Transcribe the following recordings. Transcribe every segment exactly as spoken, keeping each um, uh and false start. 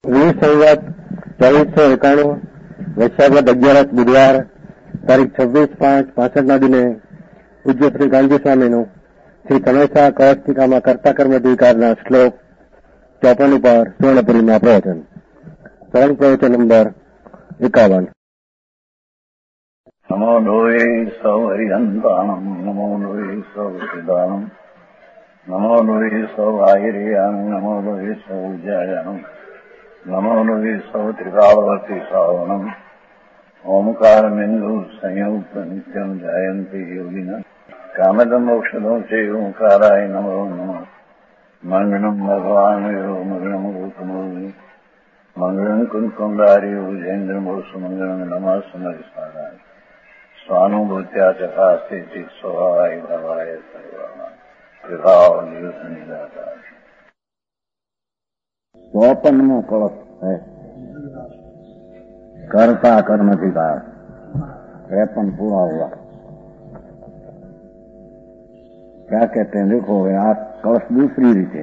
વીસ સંવત ચોવીસો એકાણું વૈશાખ અગિયારસ બુધવાર તારીખ છવ્વીસ પાંચ પાસઠના દિને પૂજ્ય શ્રી ગાંધી સ્વામીનું શ્રી કણેસા કળસ્તિકામાં કર્તા કર્મધિકારના શ્લોક ચોપન ઉપર સુવર્ણપુરીના પ્રવચન સરળ પ્રવચન નંબર એકાવન. નમો લોહે સૌ હરિહંતાણમ નમો લોહે સૌ સિદ્ધાણમ નમો લોહે સૌ આયર્યામ નમો લોહે સૌ જયામ નમો લોહે સૌ ત્રિકાવર્તી શ્રાવણમ ઓમકાર બિંદુ સંયુક્ત નિત્યમ જયંતી યોગિના કામદમ મોક્ષદો છે ઓંકારાય નમો નમઃ. મંગળમ ભગવાન મંગળમ ગૌતમો મંગળમ કુંકુંડાર્યો જૈન્દ્રમોષ મંગળમ નમઃ સમરિસારાય સ્વાનુભૂત્યા ચકાસ્તે ચિત સ્વભાવાય ભવાય સર્વા વિભાવ નિદાતા. ચોપનમો કળશ है कर्ता कर्मधिकार त्रेपन पूरा हुआ. क्या कहते हैं देखो आप कलश दूसरी रीते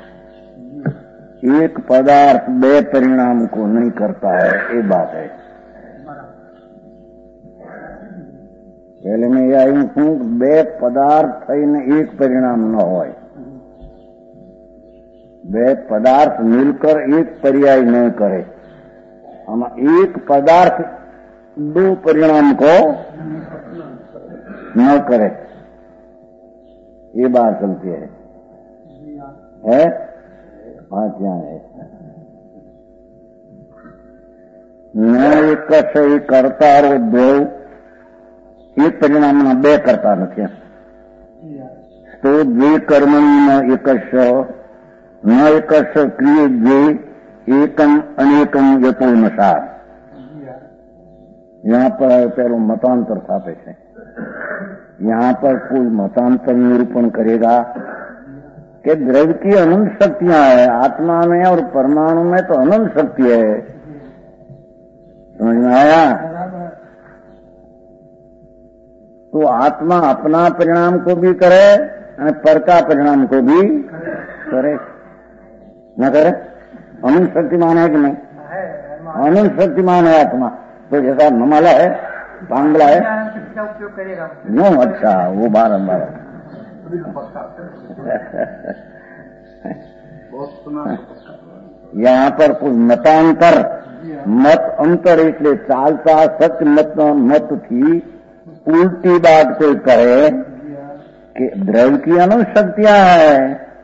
एक पदार्थ बे परिणाम को नहीं करता है ये बात है. पहले मैं ये आई हूं बे पदार्थ थईने एक परिणाम न होय. बे पदार्थ मिलकर एक पर्याय न करे. हम एक पदार्थ दो परिणाम को न करे ये बात चलती है है हाँ क्या है न एक सही करतारो दो एक परिणाम में बे करता नहीं तो द्वे कर्मणी न एक न एक क्रिय द्वे एकम अनेकम यतो नसार. यहाँ पर पहले मतांतर स्थापे है. यहाँ पर कोई मतांतर निरूपण करेगा कि द्रव्य की अनंत शक्तियां है. आत्मा में और परमाणु में तो अनंत शक्ति है. समझ में आया? तो आत्मा अपना परिणाम को भी करे और पर का परिणाम को भी करे न करे. अनंत शक्तिमान है कि नहीं? अनंत शक्तिमान है आत्मा. तो जैसा नमाला है बांग्ला है उपयोग करेगा नो. अच्छा वो बारम्बार यहाँ पर कोई मतांतर मत अंतर इसलिए चालता सच मत मत थी उल्टी बात कोई कहे कि द्रव्य की अनंत शक्तियां है.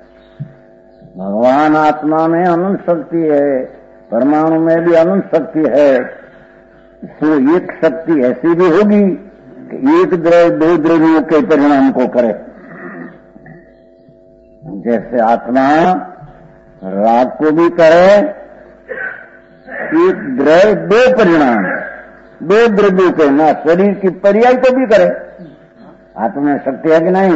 भगवान आत्मा में अनंत शक्ति है, परमाणु में भी अनंत शक्ति है. तो एक शक्ति ऐसी भी होगी कि एक द्रव्य दो द्रव्यों के परिणाम को करे. जैसे आत्मा राग को भी करे, एक द्रव्य दो परिणाम दो द्रव्यों के ना शरीर की पर्याय को भी करे. आत्मा में शक्ति है कि नहीं?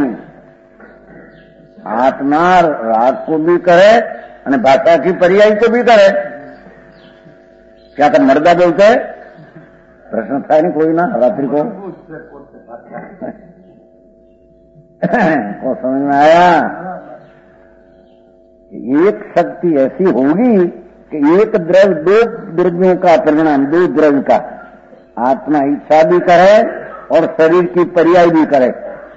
आत्मा राग को भी करे और भाषा की पर्याय को भी करे. क्या कर मर्दा बोलते है? प्रश्न था नहीं कोई ना रात्रि को को समझ में आया? एक शक्ति ऐसी होगी कि एक द्रव्य दो द्रव्यों का परिणाम दो द्रव्य का आत्मा इच्छा भी करे और शरीर की पर्याय भी करे.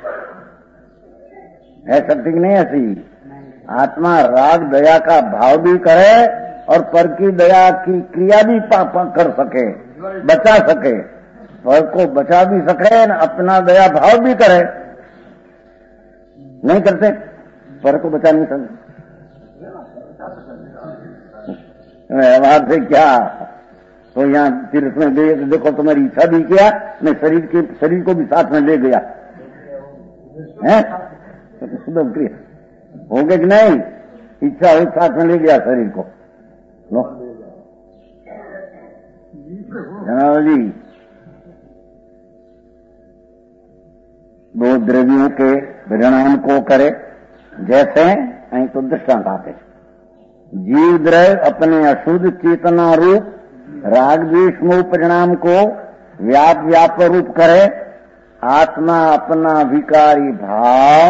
है शक्ति की नहीं ऐसी? आत्मा राग दया का भाव भी करे और पर की दया की क्रिया भी पापा कर सके, बचा सके. पर को बचा भी सके न अपना दया भाव भी करे. नहीं करते पर को बचा नहीं सकते. व्यवहार से क्या? तो यहाँ तीर्थ में गए तो देखो तुम्हारी इच्छा भी किया मैं शरीर के शरीर को भी साथ में ले गया है. शुद्ध क्रिया हो गए कि नहीं? इच्छा हो साथ में ले गया शरीर को. लो जनाब जी दो द्रव्यों के परिणाम को करे. जैसे અહીં तो दृष्टांत आते जीव द्रव्य अपने अशुद्ध चेतना रूप राग द्वेष मोह परिणाम को व्याप व्याप रूप करे. आत्मा अपना विकारी भाव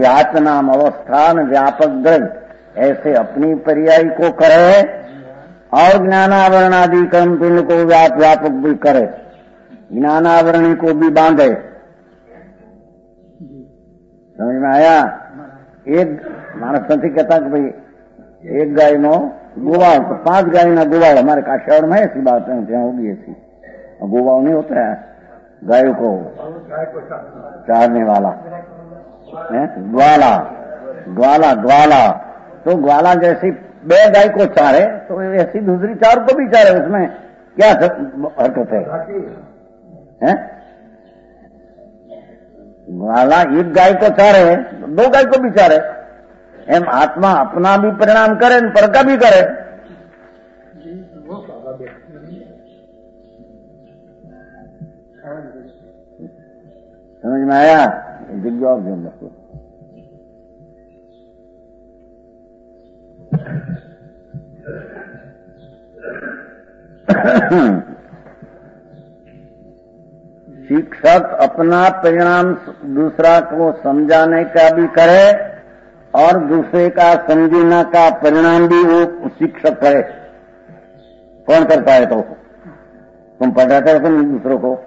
व्यापनाम अवस्थान व्यापक द्रव्य ऐसे अपनी पर्याय को करे और ज्ञानावरण आदि कर्म पिंड को व्याप व्यापक भी करे, ज्ञानावरणी को भी बांधे। समझ में आया? एक मानस संथी कहता कि भाई एक गाय नो गोवाल तो पांच गाय ना गोवाल, हमारे काठियावाड़ में ऐसी बात है, यहाँ होगी ऐसी। गोवाल नहीं होता है गायों को चारने वाला, ग्वाला ग्वाला ग्वाला। तो ग्वाला जैसी बे गाय को चारे तो ऐसी दूसरी चार को भी चारे, उसमें क्या हरकत है? हैं? ग्वाला एक गाय को चारे, दो गाय को भी चारे। एम आत्मा अपना भी परिणाम करे, पर का भी करे। समझ में आया? जवाब दो मुझको। शिक्षक अपना परिणाम दूसरा को समझाने का भी करे और दूसरे का समझने का परिणाम भी वो शिक्षक करे। कौन करता है? तो तुम पढ़ाते हो तुम दूसरों को,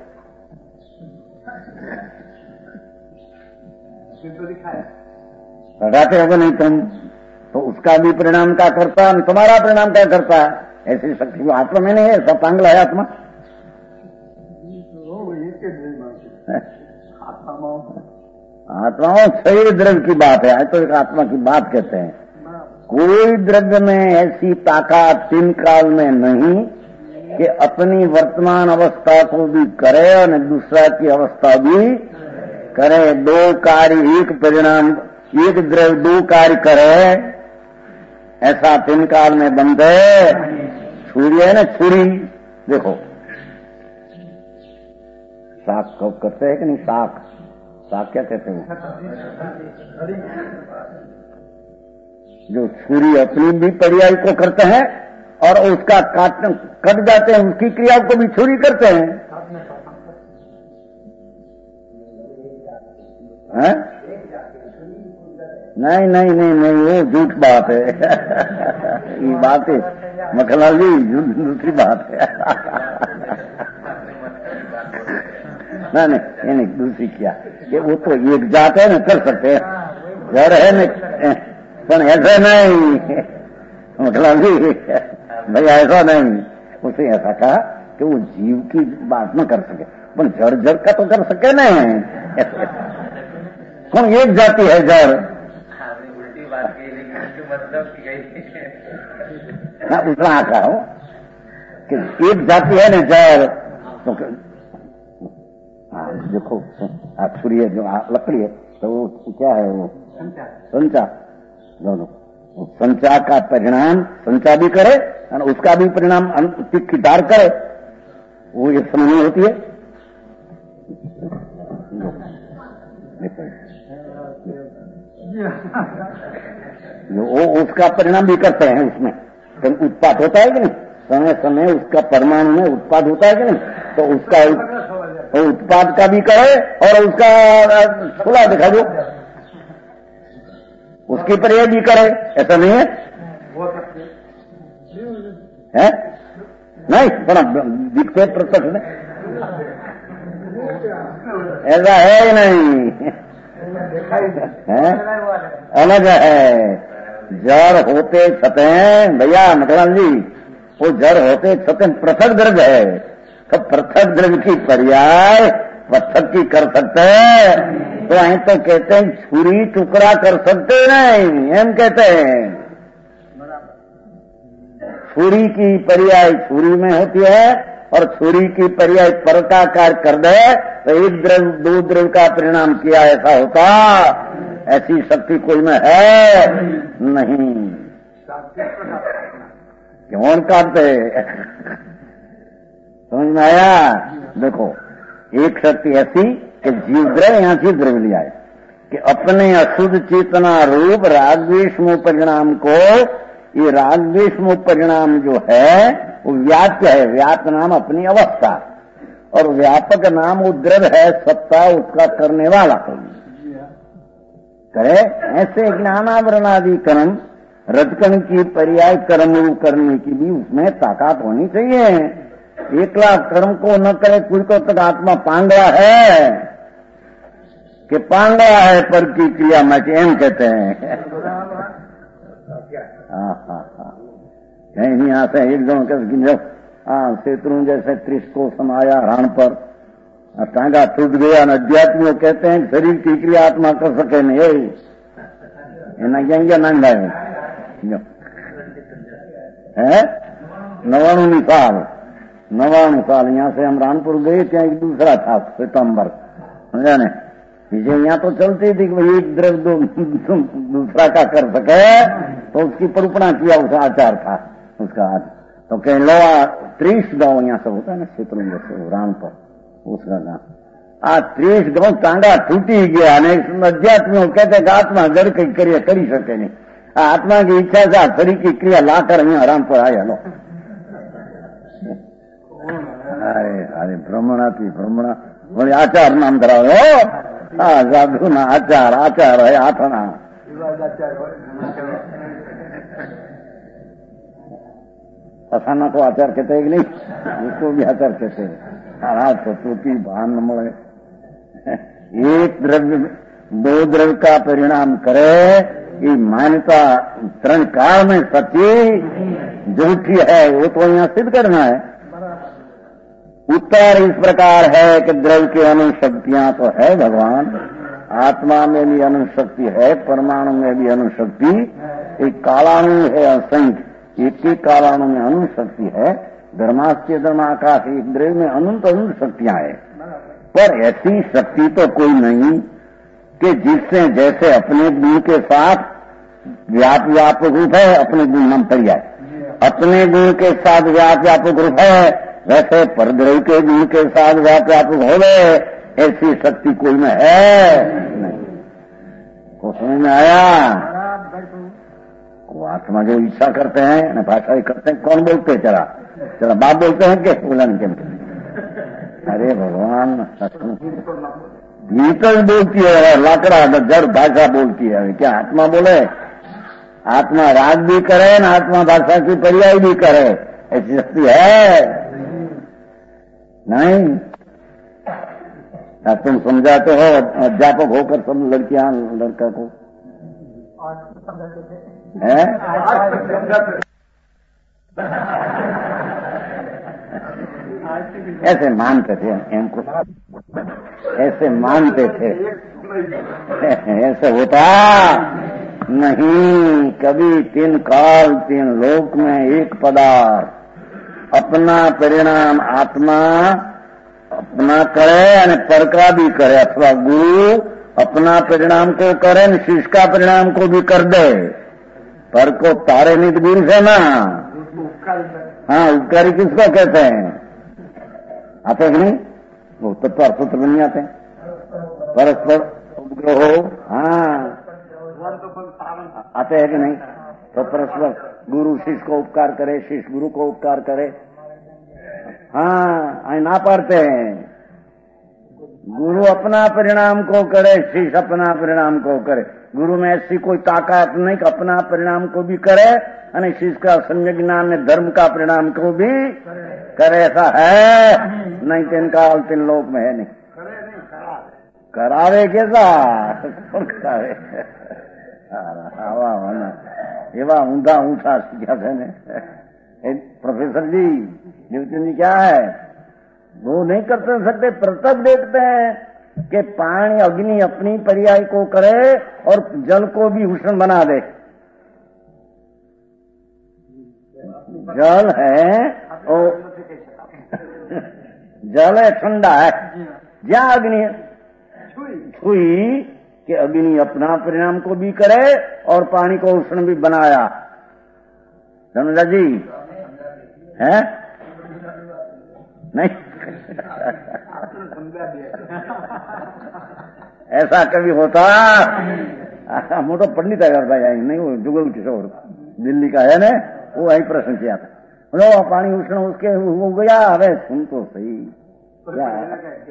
पढ़ाते हो नहीं तुम, तो उसका भी परिणाम क्या करता है, तुम्हारा परिणाम क्या करता है? ऐसी शक्ति को आत्मा में नहीं है, सब पागल है आत्मा। आत्माओं सही द्रव्य की बात है, तो एक आत्मा की बात कहते हैं। कोई द्रव्य में ऐसी ताकत तीन काल में नहीं कि अपनी वर्तमान अवस्था को भी करे और दूसरा की अवस्था भी करे। दो कार्य एक परिणाम, एक द्रव्य दो कार्य करे, ऐसा तीन काल में बंद है। छुरी है ना, छुरी देखो, साख कब करते हैं कि नहीं? साख साख क्या कहते हैं? जो छुरी अपनी भी पर्याय को करते हैं और उसका काट कट जाते हैं, उसकी क्रिया को भी छुरी करते हैं। है? नहीं नहीं नहीं नहीं, वो झूठ बात है। ये बात है मखनलाल जी, दूसरी बात है। नहीं नहीं ये नहीं, दूसरी क्या कि वो तो एक जात है ना, कर सकते हैं, घर है न, पर ऐसा नहीं मखनलाल जी, भाई ऐसा नहीं। उसे ऐसा कहा कि वो जीव की बात न कर सके, पर जड़ जड़ का तो कर सके नहीं। कौन एक जाति है जड़? मैं उतना कहा हूं कि एक जाति है ना जड़। तो देखो आप सूर्य जो लकड़ी है तो वो क्या है? वो संचा, दोनों संचा का परिणाम संचा भी करे और उसका भी परिणाम तिक्कीदार करे, वो एक समय नहीं होती है। वो उसका परिणाम भी करते हैं, उसमें तो उत्पाद होता है कि नहीं? समय समय उसका परमाणु में उत्पाद होता है कि नहीं? तो उसका उत्पाद का भी करे और उसका खुला दिखा दो, उसकी पर्याय भी करे, ऐसा नहीं है? है? नहीं बड़ा दिखते प्रत्यक्ष में ऐसा है ही नहीं है? अलग है। जड़ होते छते हैं भैया मखनलाल जी, वो जड़ होते छते पृथक द्रव्य है, तो पृथक द्रव्य की पर्याय पृथक की कर सकते हैं। तो अं तो कहते हैं छुरी टुकड़ा कर सकते नहीं, हम कहते हैं छुरी की पर्याय छुरी में होती है और छुरी की पर्याय पर का कार्य कर दे तो एक द्रव्य दो द्रव्य का परिणाम किया, ऐसा होता। ऐसी शक्ति कोई में है नहीं। क्यों काटते? समझ में आया? देखो एक शक्ति ऐसी कि जीव द्रव्य, यहां जीव द्रव्य लिया है कि अपने अशुद्ध चेतना रूप रागद्वेष परिणाम को, ये रागद्वेष परिणाम जो है वो व्याप्य है। व्याप्य नाम अपनी अवस्था और व्यापक नाम वो द्रव्य है, सत्ता उसका करने वाला करे। ऐसे ज्ञानावरणादि कर्म रजकण की पर्याय कर्म करने की भी उसमें ताकत होनी चाहिए। एकला कर्म को न करे कोई को तक आत्मा पांगड़ा है कि पांगड़ा है पर की क्रिया में एम कहते हैं। हाँ हाँ हाँ कहीं यहां से एकदम जब हाँ शत्रु जैसे त्रिश को समाया रण पर टांगा टूट गया। अध्यात्मियों कहते हैं शरीर की क्रिया आत्मा कर सके नहीं क्या नाम है नवाणु साल नवाणु साल यहाँ से हम रानपुर गए क्या एक दूसरा था सितंबर समझा ने पीछे यहाँ तो चलती थी कि भाई एक द्रव्य दो दूसरा का कर सके तो उसकी परूपणा किया उसका आचार था उसका आज तो कहीं लोहा त्रीस गांव यहाँ सब होता है ना क्षेत्र रानपुर उसका गांव आज त्रीस गांव टांगा टूटी गया अध्यात्म कहते आत्मा जड़ कई क्रिया करी सके नहीं आत्मा की इच्छा से शरीर की क्रिया लाकर यहाँ रामपुर आया लो। अरे अरे ब्रह्मणा थी ब्रह्मणा बोले आचार नाम धरावे हाँ साधु ना आचार आचार है आठना असाना को आचार कहते हैं कि नहीं उसको भी आचार कहते हैं। हाँ तो टोपी भान મળે एक द्रव्य दो द्रव्य का परिणाम करे ये मान्यता त्रण काल में सच्ची झूठी है वो तो यहाँ सिद्ध करना है। उत्तर इस प्रकार है कि द्रव्य की अनुशक्तियां तो है भगवान आत्मा में भी अनुशक्ति है परमाणु में भी अनुशक्ति एक कालाणु है असंख्य एक ही कालाणु में अनुशक्ति है धर्मास्त्य धर्माकाश एक द्रव्य में अनंत अनंत शक्तियां है पर ऐसी शक्ति तो कोई नहीं कि जिससे जैसे अपने गुण के साथ व्याप व्यापक रूप है अपने गुण नाम पर्याय अपने गुण के साथ व्याप व्यापक रूप है वैसे परद्रव्य के गुण के साथ व्याप व्यापक हो गए ऐसी शक्ति कोई में है नहीं। को समझ में आया वो आत्मा जो इच्छा करते हैं भाषा करते हैं कौन बोलते हैं चला चला बाप बोलते हैं कि बोलन के अरे भगवान भीतर बोलती है लाकड़ा जड़ भाषा बोलती है क्या आत्मा बोले आत्मा राग भी करे ना आत्मा भाषा की पर्याय भी करे ऐसी शक्ति है नहीं। तुम समझाते हो अध्यापक होकर सब लड़कियां लड़का को है ऐसे मानते थे इनको ऐसे मानते थे ऐसे होता नहीं कभी तीन काल तीन लोक में एक पदार्थ अपना परिणाम आत्मा अपना करे અને परका भी करे अथवा गुरु अपना परिणाम को करे न शिष्य का परिणाम को भी कर दे पर को तारे नहीं तो गुरु से ना हाँ उपकारी किसको कहते हैं आते हैं कि नहीं वो तत्व सूत्र नहीं आते परस्पर उपग्रह हो हाँ आते हैं कि नहीं तो परस्पर गुरु शिष्य को उपकार करे शिष्य गुरु को उपकार करे हाँ आई ना पाते हैं गुरु अपना परिणाम को करे शिष्य अपना परिणाम को करे गुरु में ऐसी कोई ताकत नहीं कि अपना परिणाम को भी करे और शिष्य का सम्यक ज्ञान में धर्म का परिणाम को भी करे ऐसा है नहीं तीन काल तीन लोक में है नहीं करावे कैसा करावे हवा होना एवं ऊंधा ऊंचा सीखा थे ने प्रोफेसर जी न्यूटन जी क्या है वो नहीं कर सकते प्रत्यक्ष देखते हैं कि पानी अग्नि अपनी पर्याय को करे और जल को भी उष्ण बना दे जल है और जल है ठंडा है जहाँ अग्नि छुई कि अग्नि अपना परिणाम को भी करे और पानी को उष्ण भी बनाया धनुजा जी है नहीं ऐसा कभी होता मोटो पंडित है भाई आई नहीं वो जुगल किशोर दिल्ली का है ना वो वही प्रश्न किया था बोलो पानी उष्ण उसके हो गया अरे सुन तो सही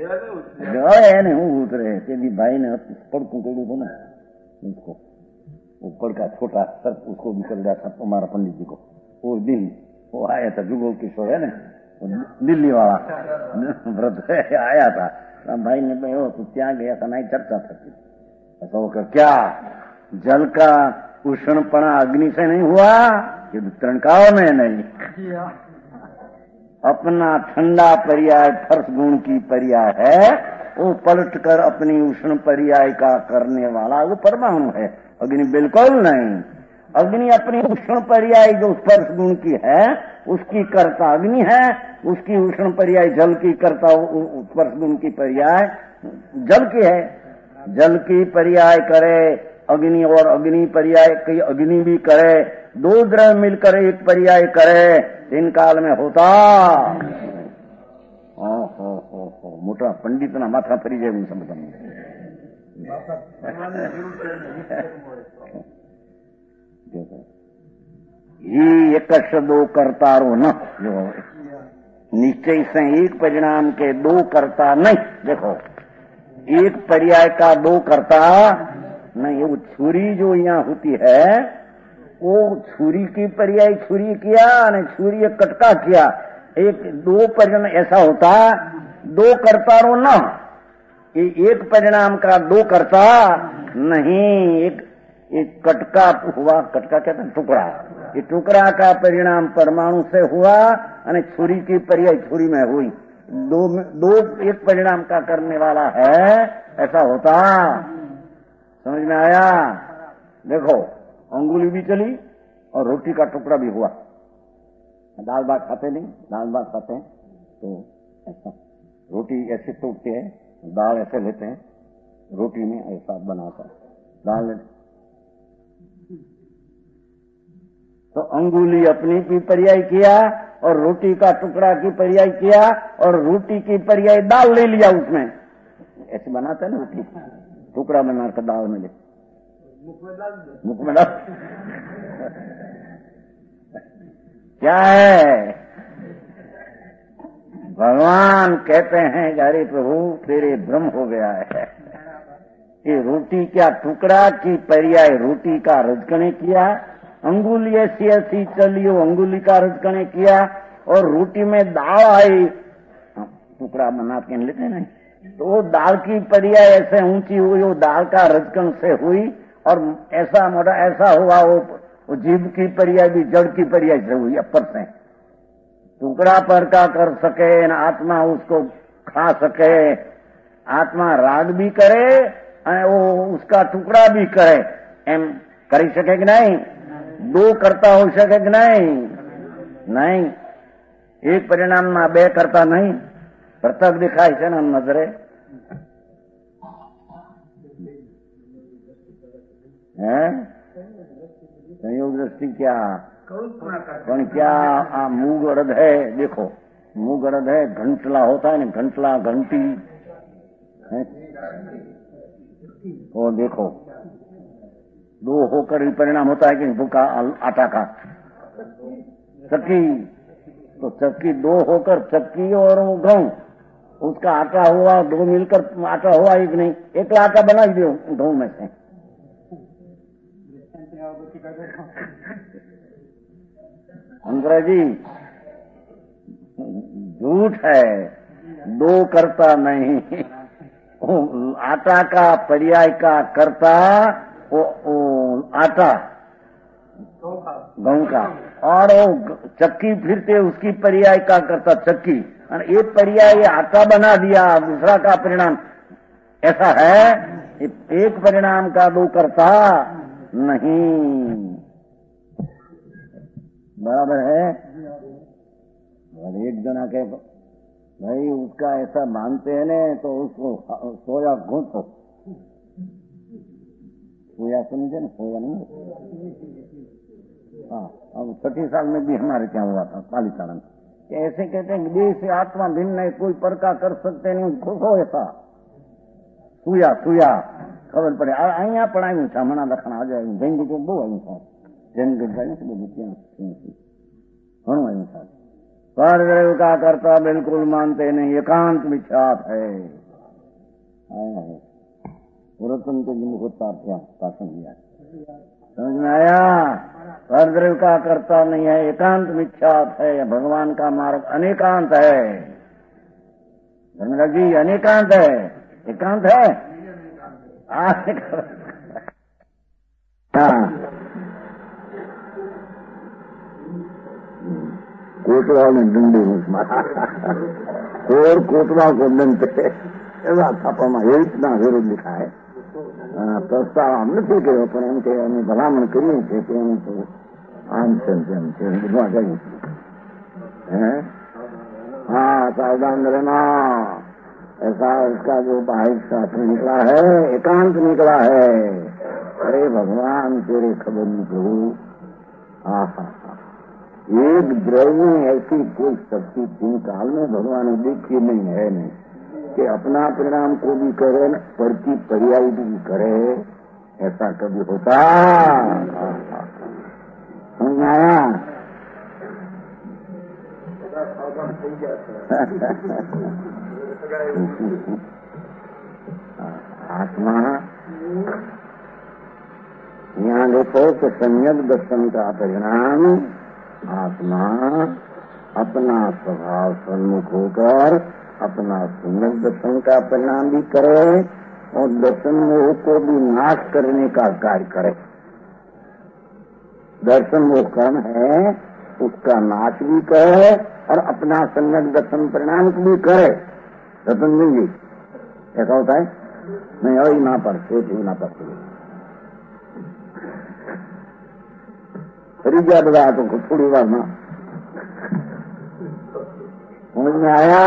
गए नहीं હું ઉતરે તેની ભાઈને પડકું કર્યું હતું ને उसको ऊपर का छोटा सर्प उसको भी कर दिया था हमारा पंडित जी को। वो दिन वो आया था जुगल किशोर है ना, दिल्ली वाला व्रत आया था। राम भाई ने भाई तो क्या गया था नहीं चर्चा था ऐसा होकर क्या जल का उष्णपणा अग्नि से नहीं हुआ, ये तरणकाव में नहीं, अपना ठंडा पर्याय फर्श गुण की पर्याय है, वो पलट कर अपनी उष्ण पर्याय का करने वाला वो परमाणु है, अग्नि बिल्कुल नहीं। अग्नि अपनी उष्ण पर्याय जो स्पर्श गुण की है उसकी कर्ता अग्नि है, उसकी उष्ण पर्याय जल की कर्ता स्पर्श गुण की पर्याय जल की है। जल की पर्याय करे अग्नि और अग्नि पर्याय की अग्नि भी करे, दो द्रव्य मिलकर एक पर्याय करे, दिन काल में होता हो हो हो हो मोटा पंडित ना माथा फरी जाए सब ही एक दो कर्तारो न, जो निश्चय से एक परिणाम के दो कर्ता नहीं। देखो एक पर्याय का दो कर्ता नहीं, वो छुरी जो यहाँ होती है वो छुरी की पर्याय छुरी किया न छुरी एक कटका किया, एक दो परिणाम ऐसा होता दो कर्तारो न, एक परिणाम का दो कर्ता नहीं। एक एक कटका हुआ, कटका कहते हैं टुकड़ा, ये टुकड़ा का परिणाम परमाणु से हुआ और छुरी की पर्याय छुरी में हुई, दो दो एक परिणाम का करने वाला है, ऐसा होता। समझ में आया? देखो अंगुली भी चली और रोटी का टुकड़ा भी हुआ। दाल भात खाते नहीं, दाल भात खाते हैं तो ऐसा रोटी ऐसे तोड़ते हैं, दाल ऐसे लेते हैं, रोटी में ऐसा बनाता दाल। तो अंगुली अपनी की पर्याय किया और रोटी का टुकड़ा की पर्याय किया और रोटी की पर्याय दाल ले लिया, उसमें ऐसे बनाते हैं ना रोटी, टुकड़ा बनाकर दाल में ले मुख में डाल। क्या है? भगवान कहते हैं अरे प्रभु तेरे भ्रम हो गया है, ये रोटी क्या टुकड़ा की पर्याय रोटी का रजकने किया, अंगुली ऐसी ऐसी चली हो अंगुली का रजकने किया और रोटी में दाल आई, टुकड़ा बना के लेते नहीं, तो वो दाल की पर्याय ऐसे ऊंची हुई, वो दाल का रजकन से हुई और ऐसा मोटा ऐसा हुआ, वो, वो जीभ की पर्याय भी जड़ की पर्याय से हुई अपर से। टुकड़ा पर का कर सके न आत्मा उसको खा सके, आत्मा राग भी करे वो उसका टुकड़ा भी करे, एम કરી શકે કે नहीं? दो करता हो सके कि नहीं? नहीं, एक परिणाम में बे करता नहीं, प्रत्यक्ष दिखाय છે ને નજરે है संयोग दृष्टि क्या पण क्या आ मूग अड़द है, देखो मूग अड़द है, घंटला होता है ना, घंटला घंटी है, वो देखो दो होकर ही परिणाम होता है कि भूखा आटा का चक्की, तो चक्की दो होकर चक्की और वो गेहूं उसका आटा हुआ, दो मिलकर आटा हुआ एक नहीं, एक आटा बना ही दो गेहूं में से। अंग्रेजी झूठ है, दो करता नहीं, आटा का पर्याय का करता वो, वो आटा गेहूं का, और वो चक्की फिरते उसकी पर्याय का करता चक्की, और एक पर्याय आटा बना दिया, दूसरा का परिणाम ऐसा है, एक परिणाम का दो करता नहीं। बराबर है? और एक जना के भाई उसका ऐसा मानते हैं ने तो उसको सोया घूंटो, सोया समझे ना, सोया नहीं। हाँ, अब छठी साल में भी हमारे क्या हुआ था पालीताना में, ऐसे कहते हैं देह से आत्मा भिन्न है, कोई परका कर सकते नहीं, खुश हो ऐसा सुया सुया खबर पड़े अँ पढ़ाई था मना लखना आ जाए जैन गुजर बहु आयु था, जैन गुजराई से घणु आयु था, पर का करता बिल्कुल मानते नहीं, एकांत विख्यात है। रतन के मुख होता क्या शासन दिया समझ में आया? परद्रव्य का कर्ता नहीं है, एकांत मिथ्यात है। भगवान का मार्ग अनेकांत है। धर्मराज जी अनेकांत है, एकांत है। हाँ कोटवा ने डंडी मारा और कोटवा को दंते એવા છાપામાં એ રીતના વિરોધ लिखा है। પ્રસ્તાવ આમ નથી કર્યો, પણ એમ કે અમે ભલામણ કરીએ છીએ કે એમ તો આમ છે તેમ છે બધું જાય। हाँ सावधान रहना, ऐसा उसका जो बाहिर शास्त्र निकला है एकांत निकला है। अरे भगवान तेरे खबर नहीं प्रभु। हाँ हाँ हाँ एक द्रव्य में ऐसी कोई शक्ति तीन काल में भगवान ने देखी नहीं है नहीं कि अपना परिणाम को भी करे पर की पर्याय भी करे। ऐसा कभी होता? समझ आया? आत्मा यहाँ देखो कि सम्यक दर्शन का परिणाम आत्मा अपना स्वभाव सन्मुख होकर अपना सम्यक दर्शन का परिणाम भी करे और दर्शन मोह को भी नाश करने का कार्य करे। दर्शन मोह कर्म है उसका नाश भी करे और अपना सम्यक दर्शन परिणाम भी करे। रतन जी ऐसा होता है? नहीं और ना पढ़ते थे ना पढ़ते फरी जा बता तो थोड़ी बार ना समझ में आया?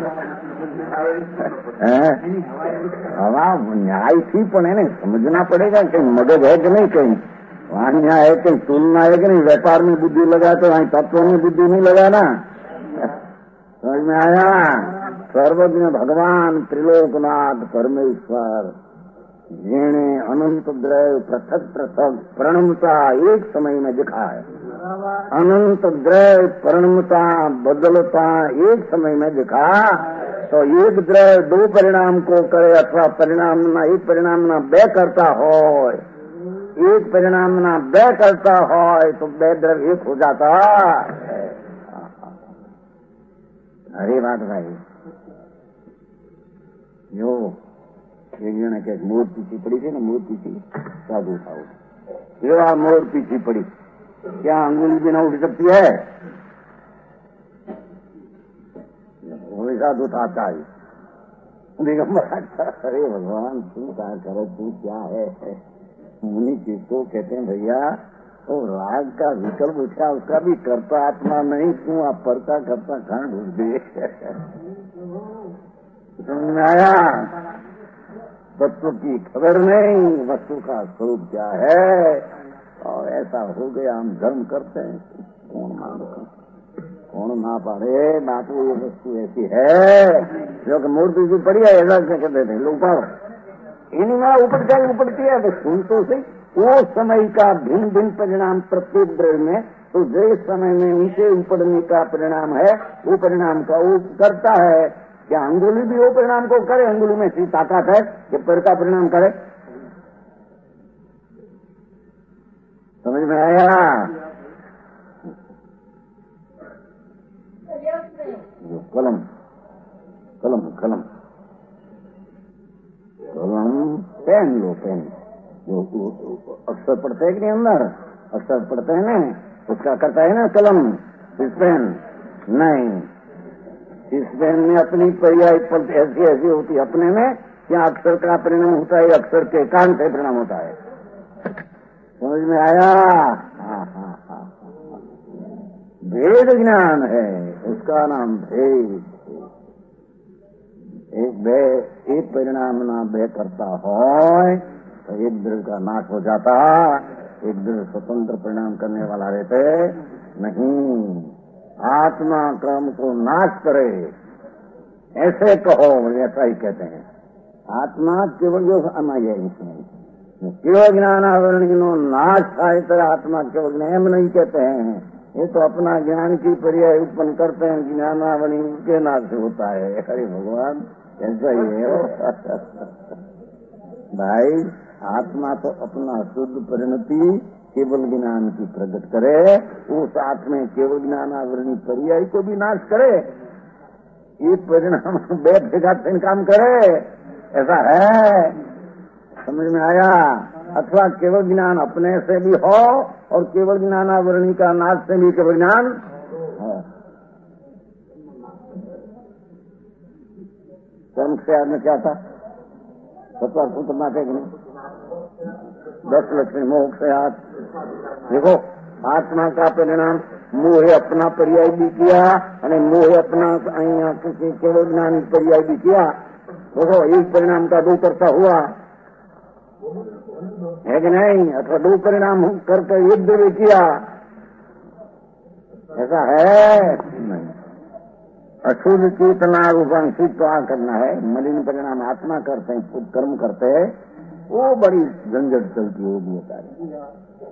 हवा न्याय थी पण है समझना पड़ेगा कहीं मगज है कि नहीं, कहीं वहां न्याय है कहीं तुलना है कि नहीं। व्यापार में बुद्धि लगा तो वहीं तत्व में बुद्धि नहीं लगा ना। समझ में आया? सर्वज्ञ भगवान त्रिलोकनाथ परमेश्वर जिन्हें अनंत द्रव्य पृथक पृथक परिणमता एक समय में दिखा है। अनंत द्रव्य परिणमता बदलता एक समय में दिखा तो एक द्रव्य दो परिणाम को करे अथवा परिणाम ना एक परिणाम ना बे करता हो, एक परिणाम ना बे करता हो तो बे द्रव्य एक हो जाता। अरे बात भाई जो एक जने के मोर पीछी पड़ी थी ना, मोर पीछी साधु था वो आ मोर पीछी पड़ी, क्या अंगुली भी ना उठ सकती है? वो साधु था चाहिए दिगंबर। अरे भगवान तू क्या करे, तू क्या है? मुनि किसको कहते हैं भैया? तो राग का विकल्प उठा उसका भी करता आत्मा नहीं, तू आप परता करता कहाँ ढूंढ दिए? समझ में आया? तत्व की खबर नहीं, वस्तु का स्वरूप क्या है। और ऐसा हो गया हम धर्म करते हैं, कौन मान कौन ना पाड़े। बापू ये वस्तु ऐसी है जो कि मूर्ति की पड़ी है ऐसा कहते थे लोग, पाओ इन्हीं में ऊपर जाए उपड़ती है तो सुन तो सही। वो समय का भिन्न भिन्न परिणाम प्रत्येक द्रव्य में, तो जिस समय में नीचे उपड़ने का परिणाम है वो परिणाम का वो करता है। क्या अंगुली भी वो परिणाम को करे? अंगुली में सी ताकत है कि पर का परिणाम करे? समझ में आया? जो कलम कलम कलम कलम पेन लो, पेन जो अक्षर पढ़ते हैं कि नहीं, अंदर अक्षर पढ़ते हैं ना, उसका करता है ना कलम। इस पेन नहीं, इस पेन में अपनी पर्याय पद ऐसी ऐसी होती है अपने में, क्या अक्षर का परिणाम होता है, अक्षर के कान से परिणाम होता है। समझ में आया? हाँ हाँ हाँ भेद ज्ञान है, उसका नाम भेद। एक बे एक परिणाम ना बे करता हो तो एक द्रव्य का नाश हो जाता, एक द्रव्य स्वतंत्र परिणाम करने वाला रहते नहीं। आत्मा कर्म को नाश करे ऐसे कहो, ऐसा ही कहते हैं। आत्मा केवल जो अनाय इसमें केवल ज्ञान आवरणिनो नाश થાય तो आत्मा केवल ज्ञान नहीं कहते हैं, ये तो अपना ज्ञान की पर्याय उत्पन्न करते हैं। ज्ञान आवरणि के नाश से होता है। अरे भगवान ऐसा ही है भाई। आत्मा तो अपना शुद्ध परिणति केवल ज्ञान की प्रकट करे, वो साथ में केवल ज्ञान आवरणी पर्याय को भी नाश करे, ये परिणाम बेफिका काम करे, ऐसा है। समझ में आया? अथवा केवल ज्ञान अपने से भी हो और केवल ज्ञान आवरणी का नाश से भी केवल ज्ञान है। कर्म से में क्या था? सत्वर सूत्र के नहीं, दस लक्ष्मी मोह से हाथ। देखो आत्मा का परिणाम मोह अपना पर्याय भी किया और मोह अपना केवल ज्ञान पर्याय भी किया। देखो एक परिणाम का दो तरफा हुआ है कि नहीं? अथवा दो परिणाम करके एक द्रव्य किया, ऐसा है नहीं। अशुद्ध चेतना रूपांशित तो आ करना है, मलिन परिणाम आत्मा करते हैं, खुद कर्म करते हैं, वो बड़ी झंझट चलती है। वो भी कार्य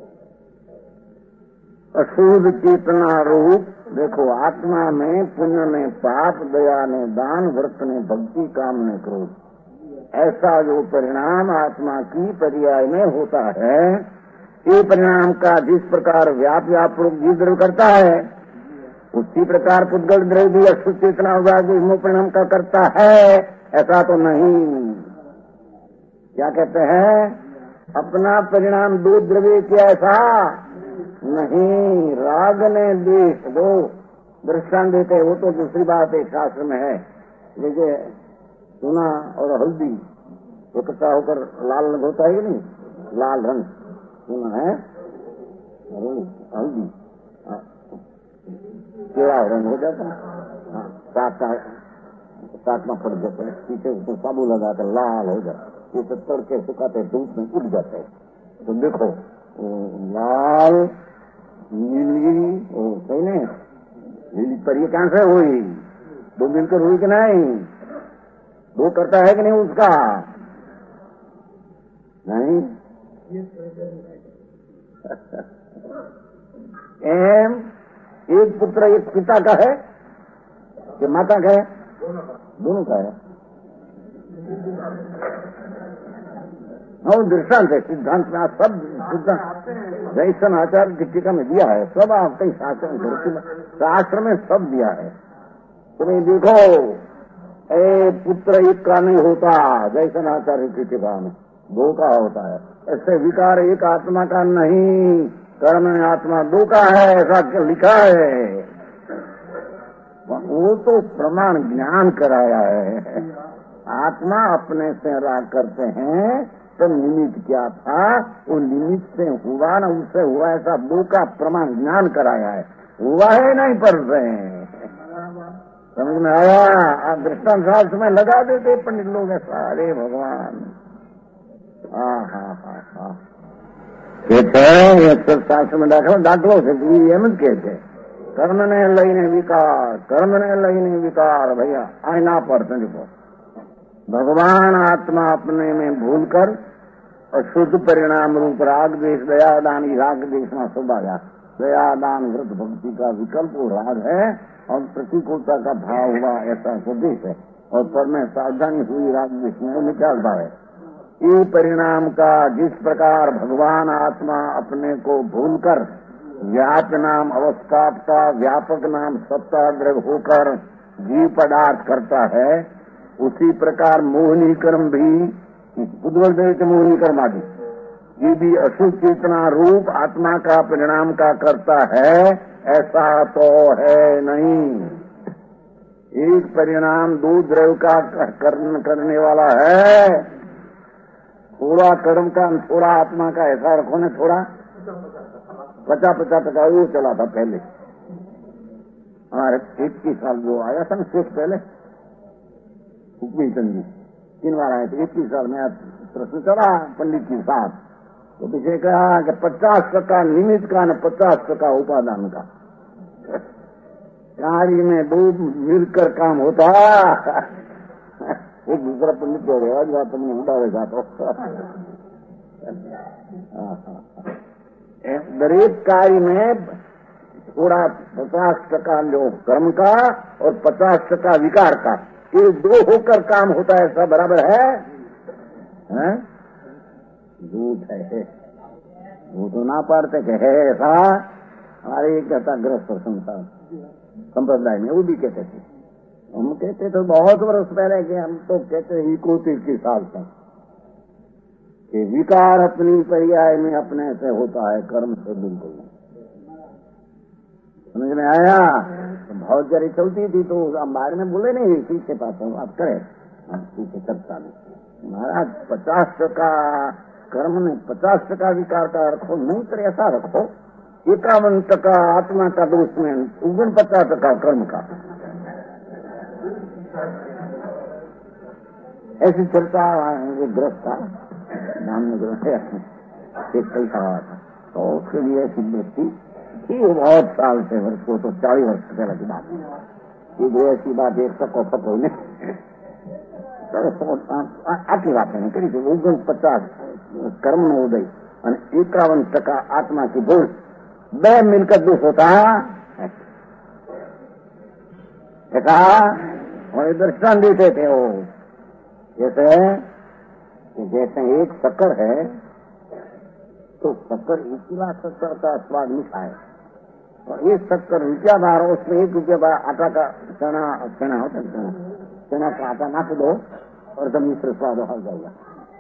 अशुद्ध चेतना रूप, देखो आत्मा में पुण्य ने पाप, दया ने दान, व्रत ने भक्ति, काम ने क्रोध, ऐसा जो परिणाम आत्मा की पर्याय में होता है, ये परिणाम का जिस प्रकार व्याप व्याप रूप द्रव्य करता है, उसी प्रकार पुद्गल द्रव्य भी अशुद्ध चेतना हुआ जो इनो परिणाम का करता है, ऐसा तो नहीं। क्या कहते हैं? अपना परिणाम दो द्रव्य किया, ऐसा नहीं। राग ने देश दो दृष्टांत देते, वो तो दूसरी बात है, शास्त्र में है। जैसे सोना और हल्दी इकट्ठा होकर लाल रंग होता है कि नहीं? लाल रंग सोना है, हल्दी केड़ा रंग हो जाता है, सात सात में फट जाता है, पीछे उसमें साबु लगाकर लाल हो जाता है, ये सब तड़के सुखाते धूप में उड़ जाता है। तो देखो लाल नीली सही नहीं, नीली पर ये कहां से हुई? दो मिलकर हुई कि नहीं? दो करता है कि नहीं उसका? नहीं। एम एक पुत्र एक पिता का है कि माता का है? दोनों का है। और दृष्टांत है, सिद्धांत में आप सब सिद्धांत जैसन आचार्य की टीका में दिया है, सब आपके शास्त्र शास्त्र में सब दिया है। तुम्हें देखो ए पुत्र एक का नहीं होता, जैसन आचार्य की टीका में दो का होता है। ऐसे विकार एक आत्मा का नहीं, कर्म में आत्मा दो का है, ऐसा लिखा है। वो तो प्रमाण ज्ञान कराया है। आत्मा अपने से राग करते हैं तो निमित्त क्या था? वो निमित्त से हुआ ना उससे हुआ, ऐसा दो का प्रमाण ज्ञान कराया है। हुआ है नहीं पढ़ रहे हैं, समझ में आया? आप दृष्टांत शास्त्र में लगा देते पंडित लोग ऐसा। अरे भगवान, हाँ हाँ हाँ हाँ कहते हैं शास्त्र में दाखिल दाखिलो से एम कहते कर्म ने लईने विकार, कर्म ने लईने विकार। भैया आईना पढ़ते देखो, भगवान आत्मा अपने में भूलकर अशुद्ध परिणाम रूप राग देश दया दान, राग देश में स्वभाव दया दान व्रत भक्ति का विकल्प वो राग है और प्रतिकूलता का भाव हुआ, ऐसा स्वदेश है। और पर में सावधानी हुई राग देश में वो निकालता है। ये परिणाम का जिस प्रकार भगवान आत्मा अपने को भूलकर व्याप नाम अवस्था का व्यापक नाम सत्ताग्रह होकर जीव पदार्थ करता है, उसी प्रकार मोहनी कर्म भी उद्वल देव के मोहनी कर्म आदि ये भी अशुद्ध चेतना रूप आत्मा का परिणाम का करता है, ऐसा तो है नहीं। एक परिणाम दो द्रव्य का कर्म करने वाला है, थोड़ा कर्म का थोड़ा आत्मा का, ऐसा रखो न। थोड़ा पचास पचास टका वो चला था पहले, हमारे इक्कीस साल जो आया था ना शेख पहले हुक्मी चंद जी तीन बार आए थे। इक्कीस साल में प्रश्न चला पंडित के साथ, तो पीछे कहा कि पचास टका निमित्त का न पचास टका उपादान का, कार्य में दो मिलकर काम होता। एक दूसरा पंडित हो गया, बात तुमने उड़ावे जाता। दरेक कार्य में थोड़ा पचास टका जो कर्म का और पचास टका विकार का, ये दो होकर काम होता है, ऐसा बराबर है? झूठ है। वो तो ना पाड़ते कि है ऐसा। हमारे एक कहता गृहस्थ संसार संप्रदाय में वो भी कहते थे, हम कहते थे बहुत वर्ष पहले कि हम तो कहते हैं इकोतीस की साल तक कि विकार अपनी पर्याय में अपने से होता है, कर्म से बिल्कुल नहीं। समझ में आया? तो बहुत जरी चलती थी तो हम बाहर में बोले नहीं पीछे पाता हूँ आप करे, हम पीछे चर्चा में महाराज पचास टका कर्म में पचास टका विकार का रखो, नहीं तो ऐसा रखो इक्यावन टका आत्मा का दोष में उगन पचास टका कर्म का। ऐसी चर्चा वो ग्रस्त था नाम में ग्रस्त है एक पैसा हुआ था, तो उसके लिए ऐसी व्यक्ति थी बहुत साल से, वर्ष को तो चालीस वर्ष पहले की बात है। ये ऐसी बात एक सौ सौ नहीं आखिर बात नहीं करी थी। उगन पचास कर्म में उदय और इक्यावन टका आत्मा की दोष बे मिलकर दोष होता है। कहा और दर्शन देते थे वो जैसे जैसे एक शक्कर है तो शक्कर इतना शक्कर का स्वाद मीठा है और एक शक्कर रुपया बार उसमें एक रुपया बार आटा का चना चना होता है, चना का आटा नाप दो और जब मिश्र स्वाद हो जाएगा।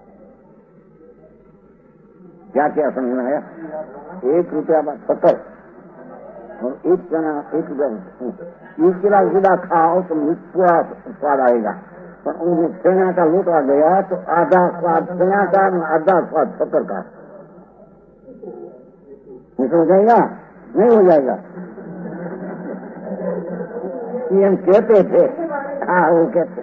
क्या क्या समझ में आया? एक रुपया बार शक्कर और एक चना एक रुपया एक किला सीधा खाओ तो पूरा स्वाद आएगा, पर उन्हें चना का लूट आ गया तो आधा स्वाद चना का आधा स्वाद शक्कर का। नहीं हो जाएगा? नहीं हो जाएगा। ये हम कहते थे, हाँ वो कहते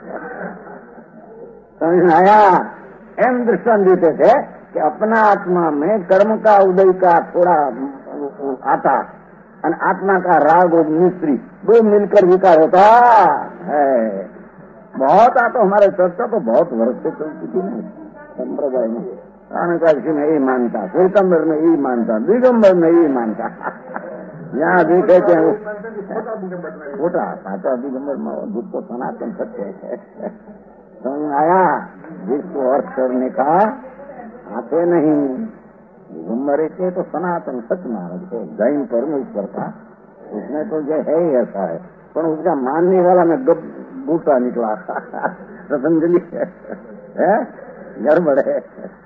समझ में आया? एम दृष्टान देते थे कि अपना आत्मा में कर्म का उदय का थोड़ा आता और आत्मा का राग और मिस्त्री दो मिलकर विकार होता है। बहुत आता हमारे चर्चा तो बहुत वर्ष से चलती थी ना संप्रदाय में। काशी में यही मानता, श्वेतंबर में यही मानता, दिगंबर में यही मानता। यहाँ भी कहते हैं छोटा साचा दिगंबर में बुद्ध को सनातन सत्य है। समझ आया? जिसको अर्थ करने का आते नहीं दिगंबर एक तो सनातन सच मानव थे जैन परमेश्वर का, उसमें तो जो है ही ऐसा है, पर उसका मानने वाला में बूटा निकला पतंजलि है गड़बड़ है।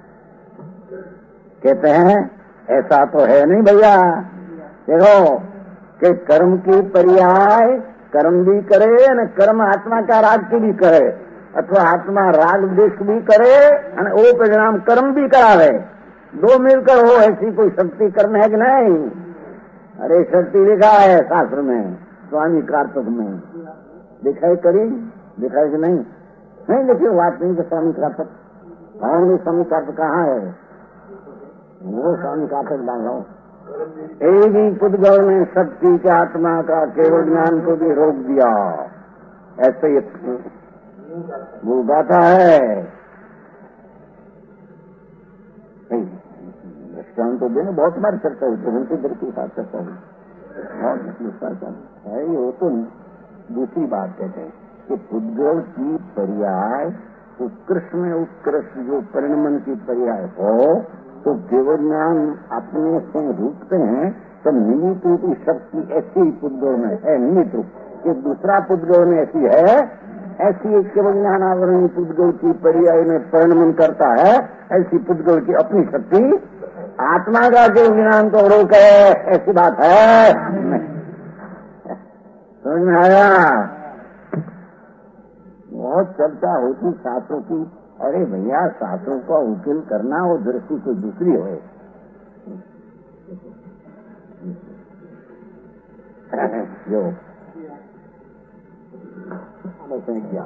कहते हैं ऐसा तो है नहीं भैया। देखो कि कर्म की पर्याय कर्म भी करे न कर्म आत्मा का राग की भी करे अथवा आत्मा राग देश भी करे और वो परिणाम कर्म भी करावे, दो मिलकर हो ऐसी कोई शक्ति करने है कि नहीं? अरे शक्ति लिखा है शास्त्र में, स्वामी कार्तिक में दिखाई करी दिखाई कि नहीं? नहीं देखिए बात नहीं कि स्वामी कार्तिक कौन भी स्वामी कार्तिक कहाँ है? वो स्वामी कार्तिक डालो एक ही पुद्गल ने शक्ति के आत्मा का केवल ज्ञान को भी रोक दिया। ऐसे ही वो गाथा है दृष्टान तो देने बहुत बार चर्चा हुई, उनकी दर के साथ चर्चा हुई है। वो तो दूसरी बात कहते हैं कि पुद्गल की पर्याय उत्कृष्ट में उत्कृष्ट जो परिणमन की पर्याय हो तो केवल ज्ञान अपने से रूपते हैं तो निमित्त रूपी शक्ति ऐसी ही पुद्गल में है। निमित्त रूप एक दूसरा पुद्गल में ऐसी है, ऐसी एक केवल ज्ञान आवरण पुद्गल की पर्याय में परिणमन करता है, ऐसी पुद्गल की अपनी शक्ति आत्मा का केवल ज्ञान को रोक है, ऐसी बात है। समझ में आया? बहुत चर्चा होती शास्त्रों की। अरे भैया शास्त्रों का उकील करना वो दृष्टि कोई दूसरी हो। जो क्या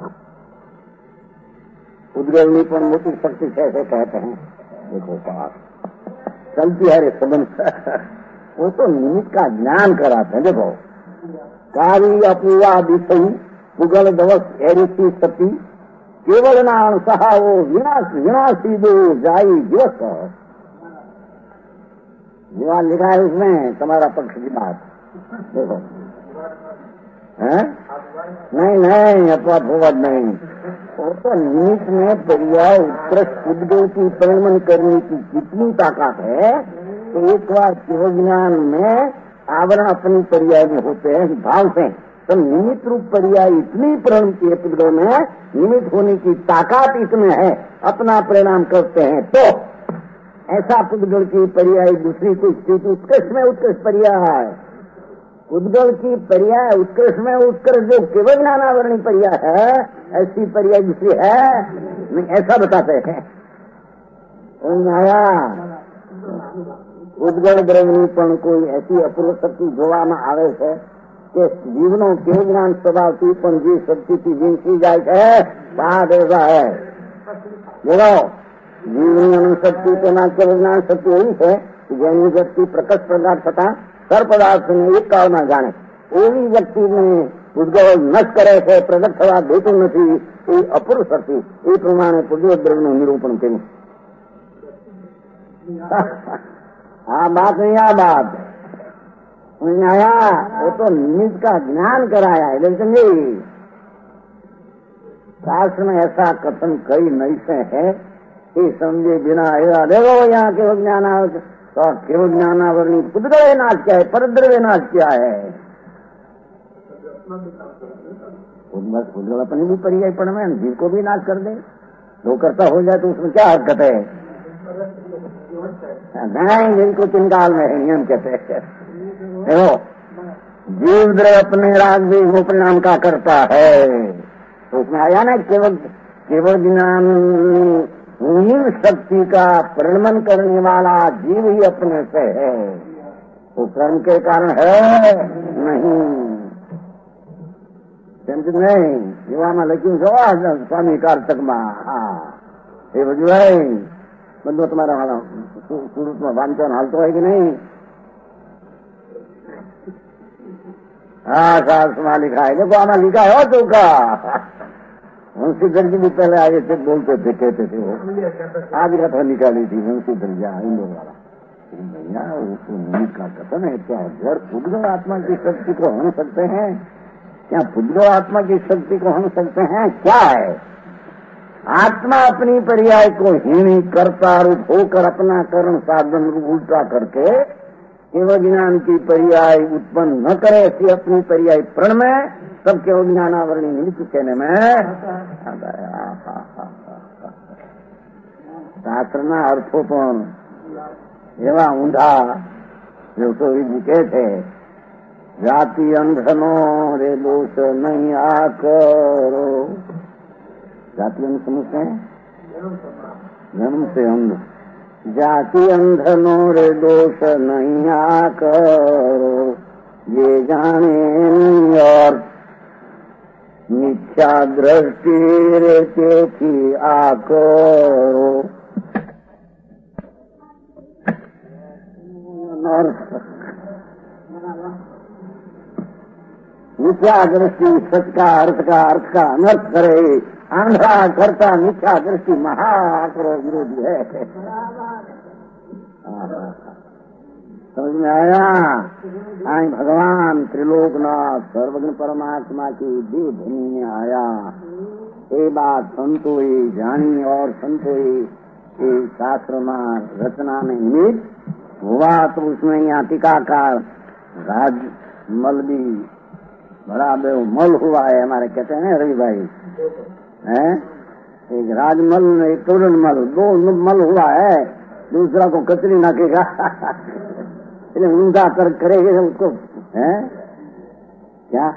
उद्गल निपुण मोटी शक्ति कैसे कहते हैं? देखो बात चलती है रे संबंध वो तो निमित्त का ज्ञान कराते हैं। देखो कार्य अपूर्वा दिशई पुगल दवस एरिसी सती केवल नाम सहा वो विनाश विनाशी दो जाई दिवस विवाह लिखा है उसमें तुम्हारा पक्ष की बात। देखो है? नहीं नहीं अपवाद भोवद नहीं, वो तो निमित्त में पर्याय उत्कृष्ट उद्योग की परिणमन करने की कितनी ताकत है एक बार शिव ज्ञान में आवरण अपनी पर्याय में होते हैं भाव से, तो निमित्त रूप पर्याय इतनी प्रणति है पुद्गल में, निमित्त होने की ताकत इसमें है, अपना परिणाम करते हैं तो ऐसा पुद्गल की पर्याय दूसरी कोई स्थिति उत्कृष्ट में उत्कृष्ट पर्याय, पुद्गल की पर्याय उत्कृष्ट में उत्कृष्ट जो केवल ज्ञानावरणी पर्याय है, ऐसी पर्याय दूसरी है नहीं, ऐसा बताते हैं। ઉદ્ગળ દ્રવ્યની પણ કોઈ એસી અપૂર્વ શક્તિ જોવામાં આવે છે કે જીવનો કેવ જ્ઞાન સ્વભાવથી પણ જે શક્તિથી વીંચી જાય છે, બાદ એવા હે બોલો જીવની અનુશક્તિ તેના કેવ જ્ઞાન શક્તિ એવી છે કે જેની વ્યક્તિ પ્રકટ પદાર્થ થતા સર પદાર્થને એક કાળમાં જાણે, એવી વ્યક્તિને ઉદ્ગળ નષ્ટ કરે છે, પ્રગટ થવા દેતું નથી, એ અપૂર્વ શક્તિ, એ પ્રમાણે પુદ્ગળ દ્રવ્યનું નિરૂપણ કર્યું। हाँ बात नहीं, आ बात आया वो तो निमित्त का ज्ञान कराया है, लेकिन समझे शास्त्र में ऐसा कथन कई नहीं से है कि समझे बिना ऐसा देखो यहाँ केवल ज्ञान तो केवल ज्ञानावरणी पुद्गल नाश क्या है, परद्रव्य नाश क्या है, बस पुद्गल अपनी भी पर्याय पढ़ में जीव को भी नाश कर दे, दो करता हो जाए तो उसमें क्या हरकत है, नहीं जिनको चिंगाल में है नियम कहते हैं। देखो जीव द्रव्य अपने राग भी वो परिणाम का करता है, तो उसमें आया ना केवल केवल ज्ञान शक्ति का परिणमन करने वाला जीव ही अपने से है, वो कर्म के कारण है नहीं, समझ नहीं युवा में लेकिन स्वामी कार्तक में हाँ ये बजू है બધું તમારા સુરતમાં વાંચન હાલતો હોય કે નહીં? हाँ शास्त्र लिखा है, देखो आना लिखा है चौका, वंशीधर जी भी पहले आए थे, बोलते थे, कहते थे, वो आज कथा निकाली थी वंशीधर जी इंदौर वाला, भैया उसको नहीं का कथन है क्या, जड़ पुद्गल आत्मा की शक्ति को हन सकते हैं क्या, पुद्गल आत्मा की शक्ति को हन सकते हैं क्या है, आत्मा अपनी पर्याय को हीनी करता रूप होकर अपना कर्म साधन रूप उल्टा करके केवल ज्ञान की पर्याय उत्पन्न न करे, ऐसी अपनी पर्याय प्रण में सब केवल ज्ञानावरणी निमित्त कहने में शास्त्रना अर्थो पण एवा ऊंधा जो तो કહે છે જાતિ અંધનો રે દોષ નહીં આ કરો, जाति अंध समझते हैं, जन्म से अंध, जाति अंधनो रे दोष नहीं आ करो, ये जाने और मिथ्या दृष्टि रे थी आ करो, मिथ्या दृष्टि सच का अर्थ का अर्थ का अनर्थ करे, आंध्रा करता मिथ्या दृष्टि महाकरो विरोधी है। समझ में आया? आई भगवान त्रिलोकनाथ सर्वज्ञ परमात्मा की दिव्य भूमि में आया, ये बात संतोई जानी और संतोई के शास्त्र में रचना में निमित्त हुआ, तो उसमें यहाँ टीकाकार राजमल भी बड़ा बे मल हुआ है, हमारे कहते हैं रवि भाई है, एक राजमल एक तोरण मल, दो मल हुआ है, दूसरा को कचरी नाकेगा इसलिए ऊंधा कर करेगा उसको है क्या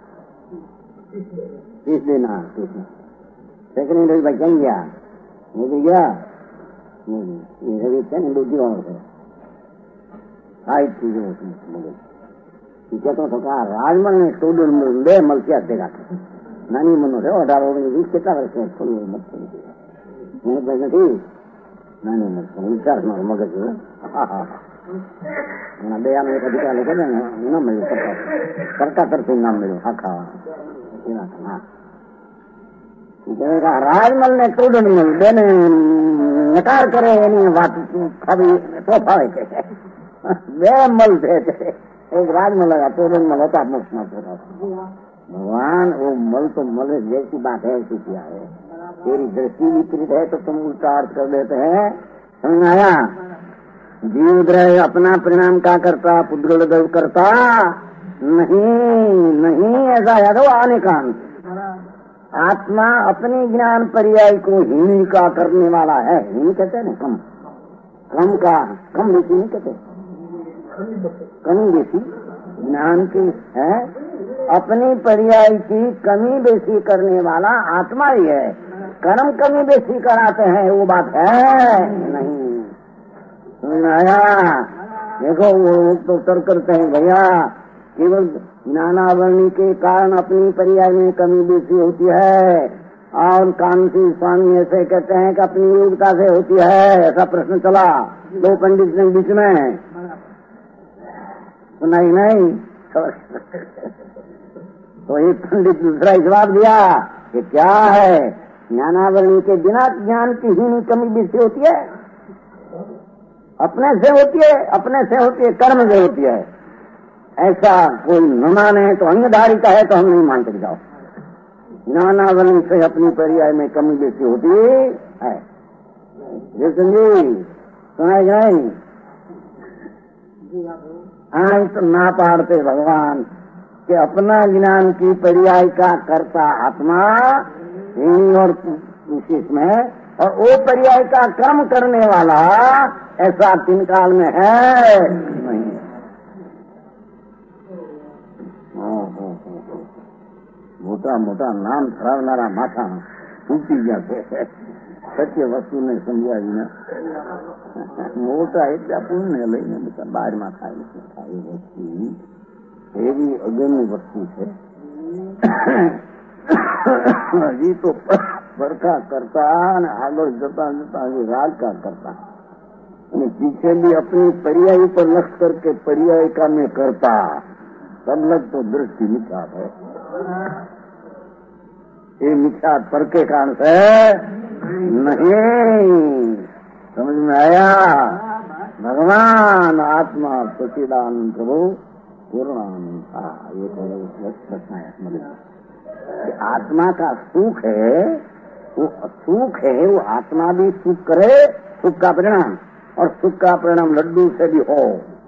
इस देना सेकंड रवि भाई कहीं गया मुझे गया ये रवि क्या दूसरी और है आई चीजों क्या तो कहा राजमल ने तोरण मल दे मल क्या देगा નાની મનો છે અઢાર ઓગણીસ વીસ કેટલા વર્ષ થોડી મત ભાઈ નથી નાની મત વિચાર મારો મગજ એના બે આમ એક અધિકારી કરે ને ન મળ્યું કરતા કરતા કરતું નામ મળ્યું આખા એના હા રાજમલ ને તોડણ મલ બેને નકાર કરે એની વાત ખાવી તો ફાવે કે બે મલ છે એક રાજમલ લગા તોડણ મલ હતા મોક્ષમાં भगवान वो मल तो मल जैसी बात है ऐसी क्या है, तेरी दृष्टि विपरीत है तो तुम उल्टा अर्थ कर देते हैं, समझ आया? जीव ग्रह अपना परिणाम का करता, पुद्गल देव करता नहीं, नहीं ऐसा याद हो आने का। आत्मा अपने ज्ञान पर्याय को हीन का करने वाला है। हीन कहते हैं ना, कम कम का कम बेसी नहीं कहते, कमी बेसी ज्ञान की है। अपनी पर्याय की कमी बेसी करने वाला आत्मा ही है। कर्म कमी बेसी कराते हैं वो बात है नहीं। समझ में आया? देखो वो तो तर्क करते हैं भैया केवल ज्ञानावरणी के कारण अपनी पर्याय में कमी बेसी होती है, और कांति स्वामी ऐसे कहते हैं कि अपनी योग्यता से होती है। ऐसा प्रश्न चला दो पंडित ने बीच में, सुना ही नहीं। तो एक पंडित दूसरा जवाब दिया कि क्या है, ज्ञानावरणी के बिना ज्ञान की हीनी कमी बेसी होती है? अपने से होती है, अपने से होती है, कर्म से होती है। ऐसा कोई न माने तो अंगधारी का है तो हम नहीं मानते जाओ। ज्ञानावरणी से अपनी पर्याय में कमी बेसी होती है। जी सुनाई नहीं? हाँ तो ना पाड़ते भगवान कि अपना ज्ञान की पर्याय का करता आत्मा हीन और विशेष में, और वो पर्याय का कर्म करने वाला ऐसा तीन काल में है नहीं। मोटा मोटा नाम धरावनारा माथा तूटी गया सत्य वस्तु ने समझावी मोटा એટલા પુણ્ય લઈને બધા બહારમાં ખાય ખાય વસ્તુ એવી અગમ્ય વસ્તુ છે। હજી તો પરખા કરતા અને આગળ જતા જતા હજી રાગ का करता અને पीछे भी अपनी पर्याय पर लक्ष्य करके पर्याय का में करता, तब लग तो दृष्टि मिथ्या है। ये मिथ्या पर के कारण से नहीं। समझ में आया? भगवान आत्मा सच्चिदानंद प्रभु पूर्णानंद था। ये प्रश्न है आत्मा का सुख है, वो सुख है, वो आत्मा भी सुख करे, सुख का परिणाम, और सुख का परिणाम लड्डू से भी हो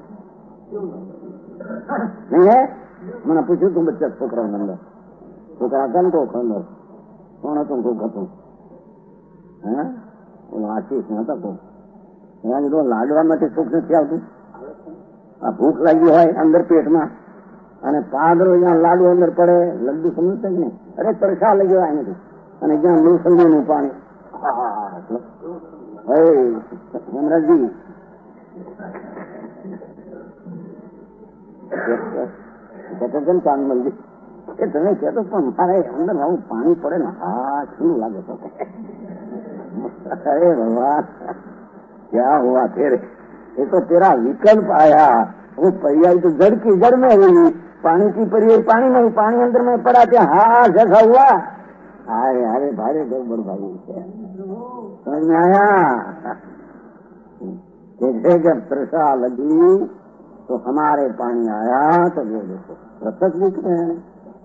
नहीं है। मैंने पूछू तुम बच्चा छोकरा नंबर छोकरा कन को खंडर कौन तुमको खतू है आशीष नता को जो लाडवा માટે સુખ નથી આવતું। આ ભૂખ લાગી હોય અંદર પેટમાં અને પાદરો જ્યાં લાડુ અંદર પડે લડ્ડુ સમજતા જ નહીં, અરે તરસા લઈ ગયો એનાથી, અને જ્યાં લૂસંગીનું પાણી હેમરાજજી कहते कानमल जी એ તમે કહેતો પણ મારે અંદર આવું પાણી પડે ને હા શું લાગે તો अरे भगवान क्या हुआ तेरे, ये तो तेरा विकल्प आया। वो पर्याय तो जड़ की जड़ में हुई, पानी की पर्याय पानी में, पानी अंदर में पड़ा क्या हाँ जैसा हुआ। अरे अरे भारे गड़बड़ भाई समझ में आया? जैसे जब तृषा लगी तो हमारे पानी आया तो ये देखो प्रत्यक्ष दिख रहे हैं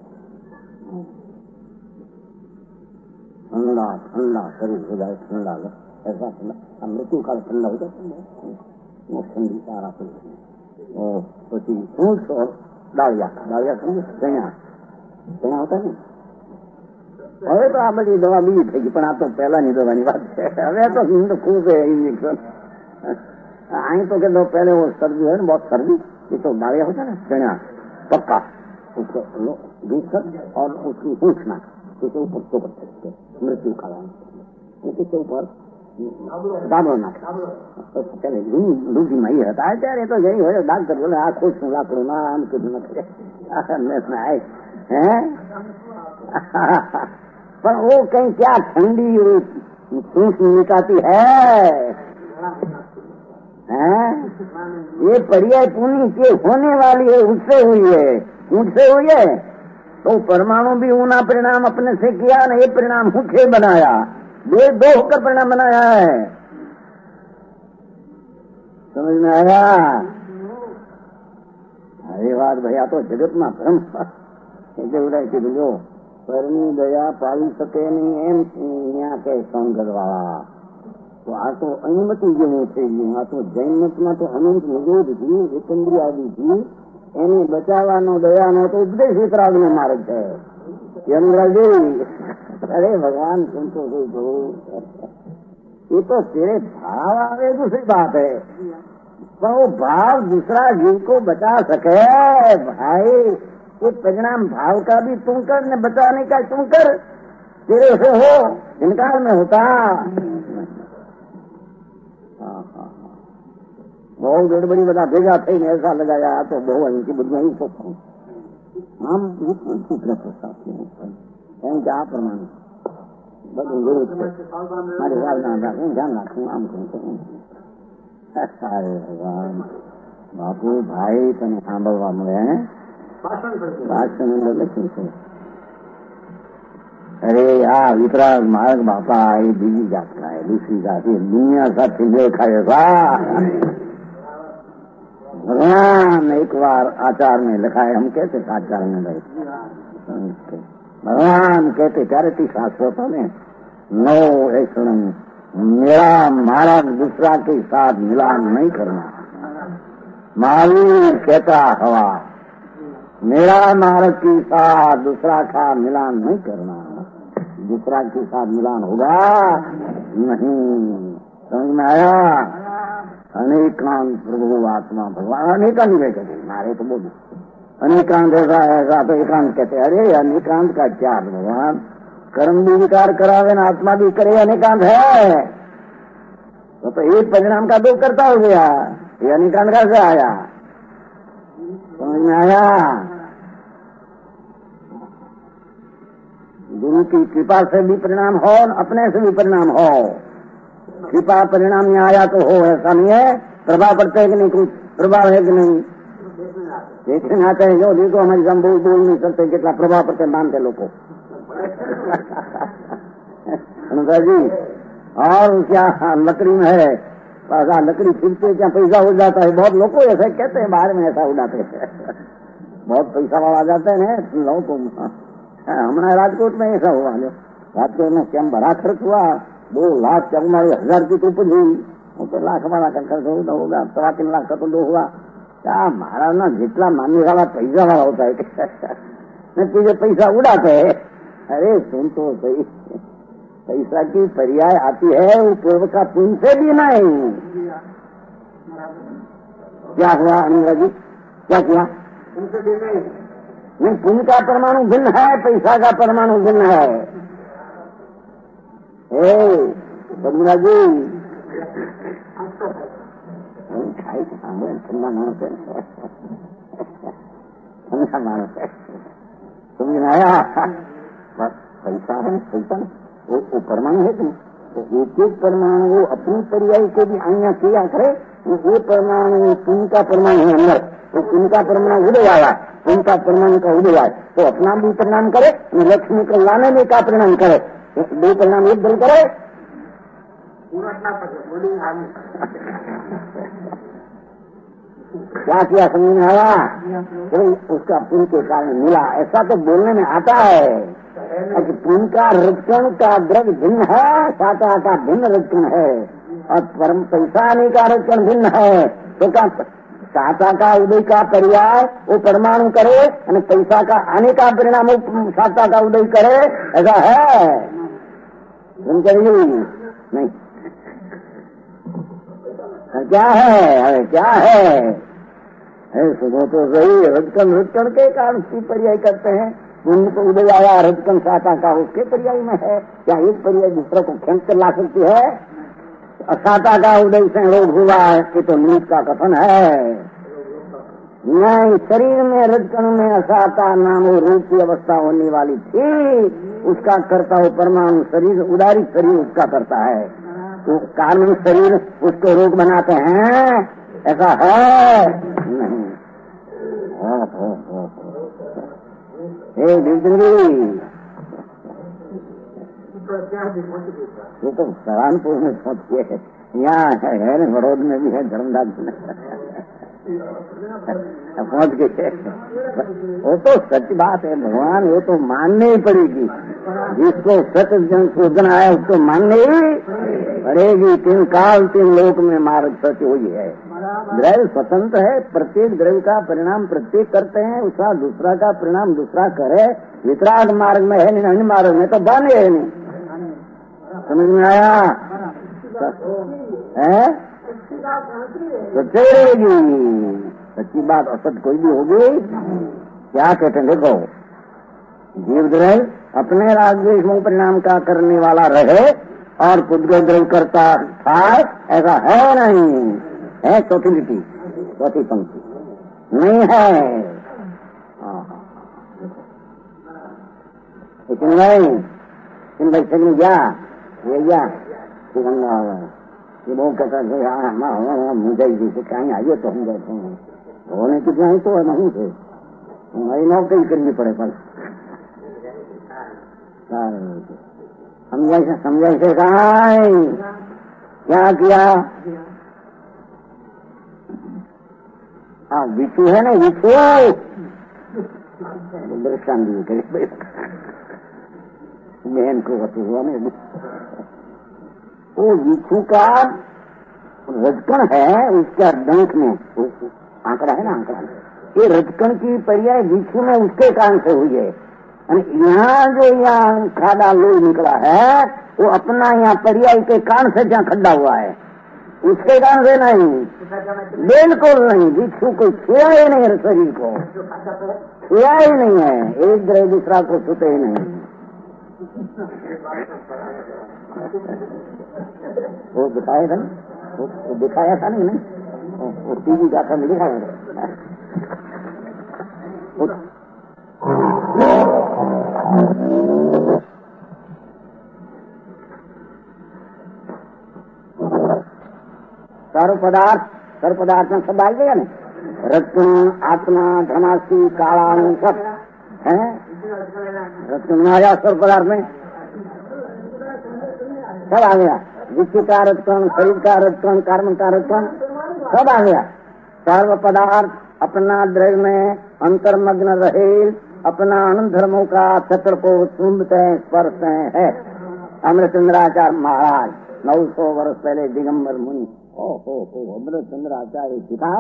ठंडा ठंडा शरीर हो जाए, ठंडा ऐसा ठंडा मृत्यु काल ठंडा हो जाता ठंडी सारा પછી ઊંટ और डालिया डालिया समझे चैया चैया होता है। હવે તો આ બધી દવા બીજી થઈ ગઈ, પણ આ તો પહેલાની દવાની વાત છે। હવે તો હિન્દ ખૂબ है इंजेक्शन। અહીં तो कहते पहले वो सर्दी है ना बहुत सर्दी, ये तो डालिया होता है ना चैया पक्का उसको घीसकर और उसकी पूछना उसके ऊपर तो करते मृत्यु काल उसी के ऊपर दाबो नाखा चले लूटी में ही रहता है। ત્યારે તો यही हो डॉक्टर बोले आ खुश हूँ लाकड़ू ना आम कुछ न करे है। पर वो कहीं क्या ठंडी सूख निकाती है, है? ये पर्याय पुण्य के होने वाली है, उससे हुई है, उससे हुई है। तो परमाणु भी ऊना परिणाम अपने से किया ना, ये परिणाम मुख्य बनाया, दो दो होकर परिणाम बनाया है। समझ में आया? अरे बात भैया तो जगत में धर्म उड़ाई की जो पરની દયા પાવી શકે નહીં એમ ત્યાં કે સંગર વાળા તો આ તો અનુમતિ જેવું થઈ ગયું. આ તો જૈન મતમાં તો અનંત નિરોધથી એકંદ્રિયાદિથી એને બચાવવાનો દયાનો તો ઉપદેશ વિતરાગનો માર્ગ છે. યમરાજી અરે भगवान तुमको दो ये तो तेरे भाव आवे दूसरी बात है, पर वो भाव दूसरा जीव को बचा सके भाई, ये परिणाम भाव का भी तुम कर न बचाने का तुम कर, तेरे से हो इनकार में होता. बहुत गड़बड़ी बता भेगा थे ऐसा लगाया तो बहु इनकी बुद्धि ही सोचता हूँ हम एम क्या प्रमाण બધું ગુરુ છે મારી વાત ના રાખું ધ્યાન રાખું આમ કહું. અરે ભગવાન બાપુ ભાઈ તને સાંભળવા મળે ભાષણ લખ્યું છે. અરે આ વિતરાગ માર્ગ બાપા એ બીજી જાત का है, दूसरी जात ये दुनिया साथी मेल खाएगा. भगवान एक बार आचार में लिखा है, हम कहते आचार में भाई भगवान कहते चारिटी शास्त्रों में नो ऐसा मेरा महाराज दूसरा के साथ मिलान नहीं करना. महावीर कहता हवा मेरा महाराज के साथ दूसरा का मिलान नहीं करना. दूसरा के साथ मिलान होगा नहीं. समझ में आया? अनेकांत प्रभु आत्मा भगवान अनेकांत नहीं कहते मारे तो बोलो अनेकांत ऐसा ऐसा तो एकांत कहते. अरे अनेकांत का क्या भगवान कर्म भी विकार करावे ना आत्मा भी करे अनेकांत है तो, तो एक परिणाम का दो करता हो गया. ये अनेकांत कैसे आया? समझ में आया? गुरु की कृपा से भी परिणाम हो अपने से भी परिणाम हो. कृपा परिणाम में आया तो हो ऐसा नहीं है. प्रभाव पड़ता है कि नहीं, कुछ प्रभाव है कि नहीं देखने आते हैं. जो देखो हमारी हम बोल बोल नहीं सकते कितना प्रभाव पड़ते मानते लोग को जी. और क्या लकड़ी में है लकड़ी फिरते क्या पैसा हो जाता है. बहुत लोग को ऐसे कहते हैं बाहर में ऐसा उड़ाते हैं बहुत पैसा वाला जाते हैं लोग को. हमारे राजकोट में ऐसा हुआ जो राजकोट में क्या बड़ा खर्च हुआ दो लाख क्या हमारे हजार की उपज हुई तो लाख वाला का खर्च होगा सवा तीन लाख का तो दो हुआ. क्या महाराज ना जितना मानने वाला पैसा वाला होता है तुझे पैसा उड़ाते है. अरे सुन तो सही पैसा की पर्याय आती है वो पूर्व का पुण्य से भी नहीं. क्या हुआ अनिल जी क्या किया? नहीं पुण्य का परमाणु भिन्न है पैसा का परमाणु भिन्न है. ए बबुरा जी ठंडा मानस है ठंडा मानस है समझ में आया? पैसा है पैसा वो, वो परमाणु है कि तो एक एक परमाणु वो अपनी पर्याय के भी आइया किया करे. वो परमाणु पुण्य का परमाणु है अंदर तो पुण्य का परमाणु उदय आया पुण्य का परमाणु का उदय आया तो अपना भी परिणाम करे लक्ष्मी को लाने में का परिणाम करे दो परिणाम एक दल करे. क्या किया समझ में आया? तो उसका पुण्य के कारण मिला ऐसा तो बोलने में आता है कि पुण्य का रक्षण का द्रव्य भिन्न है साता का भिन्न रक्षण है और परम पैसा आने का रक्षण भिन्न है. तो क्या साता का उदय का पर्याय वो परमाणु करे और पैसा का आने का परिणाम साता का उदय करे ऐसा है? सुन करिए नहीं क्या है? अरे क्या है? सुनो तो सही रजकन रजकन के कारण की पर्याय करते हैं. पुण्य तो उदय आया रजकन साता का उसके पर्याय में है. क्या एक पर्याय दूसरे को खींच कर ला सकती है? असाता का उदय से रोग हुआ है कि तो नीच का कथन है. नहीं शरीर में रजकन में असाता नाम रूप की अवस्था होने वाली थी उसका करता हो परमाणु शरीर उदारी शरीर उसका करता है तो कारण शरीर उसको रोग बनाते हैं ऐसा है नहीं. ये तो सहारनपुर में पहुंचिए यहाँ है न बड़ौद में भी है धर्मदास पहुंच गए. वो तो सच बात है भगवान वो तो माननी ही पड़ेगी. जिसको सत्य जन शोधन आया उसको मानने ही बढ़ेगी, तीन काल तीन लोक में मार्ग सच वही है। द्रव्य स्वतंत्र है, प्रत्येक द्रव्य का परिणाम प्रत्येक करते हैं, उसका दूसरा का परिणाम दूसरा करे। वितराग मार्ग में है नहीं, अन्य मार्ग में तो बने है नहीं। समझ में आया है? सच्चाई रहेगी, सच्ची बात असत कोई भी होगी। क्या कहते हैं देखो, जीव द्रव्य अपने राजदेश में परिणाम का करने वाला रहे और खुद को द्रव्य करता था, ऐसा है नहीं है। चौथी लिखी चौथी पंक्ति नहीं है, लेकिन नहीं इन बच्चे में क्या भैया ये वो कहता है मुझे जैसे कहीं आइए तो हम बैठे हैं होने कितना ही तो नहीं थे, हमारी नौकरी करनी पड़े पर समझाई से समझाई से कहा क्या किया। हाँ विचू है ना, विचू दृष्टान करे बहन को बतू हुआ नहीं। वो विचू का रजकण है, उसका डंक में आंकड़ा है ना, आंकड़ा ये रजकण की पर्याय विचू में उसके कारण से हुई है। यहाँ जो यहाँ खाड़ा लोई निकला है वो अपना यहाँ पर्याय के कारण से जहाँ खड्डा हुआ है उसके कारण से नहीं, बिल्कुल नहीं। विक्षु को छुआ ही नहीं है, शरीर को छुआ ही नहीं है, एक ग्रह दूसरा को छूते ही नहीं। वो दिखाया था वो, वो दिखाया था नहीं ना, वो टीवी का था नहीं दिखाया। सर्व पदार्थ सर्व पदार्थ में सब आ गया ना, रत्न आत्मा धनासी काला सब है। रत्न में आया सर्व पदार्थ में सब आ गया, वित्त का रत्न, शरीर का रत्न, कर्म का रत्न सब आ गया। सर्व पदार्थ अपना द्रव्य में अंतर्मग्न रहे, अपना आनंद धर्मों का छत्र को चुंबते स्पर्शते है। अमृतचंद्राचार्य महाराज नौ सौ वर्ष पहले दिगंबर मुनि ओ हो हो अमृतचंद्राचार्य सिखा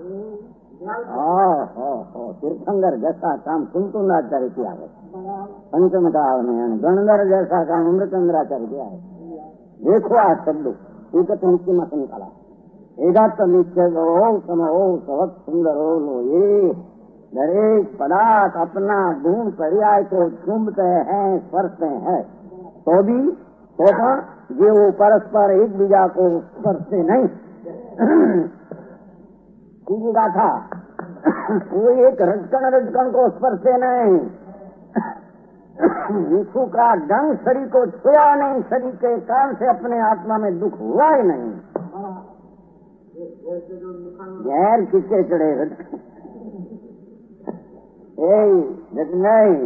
तीर्थंकर जैसा काम कुंतुंद्राचार्य किया है। पंचम काल में गणधर जैसा काम अमृतचंद्राचार्य किया है। देखो आज शब्द एक नित्य मत निकाला, एकात्म नित्य समो सवत सुंदर हो लो। ये दरेक पदार्थ अपना गुण पर्याय को चुंबते हैं स्पर्शते हैं, तो भी तो ये वो परस्पर एक बीजा को स्पर्शते नहीं। कीजिएगा था वो एक रजकण रजकण को स्पर्शते नहीं। विषु का डंग शरीर को छुआ नहीं, शरीर के कारण से अपने आत्मा में दुख हुआ ही नहीं। गैर किसके चढ़े रजकण नहीं।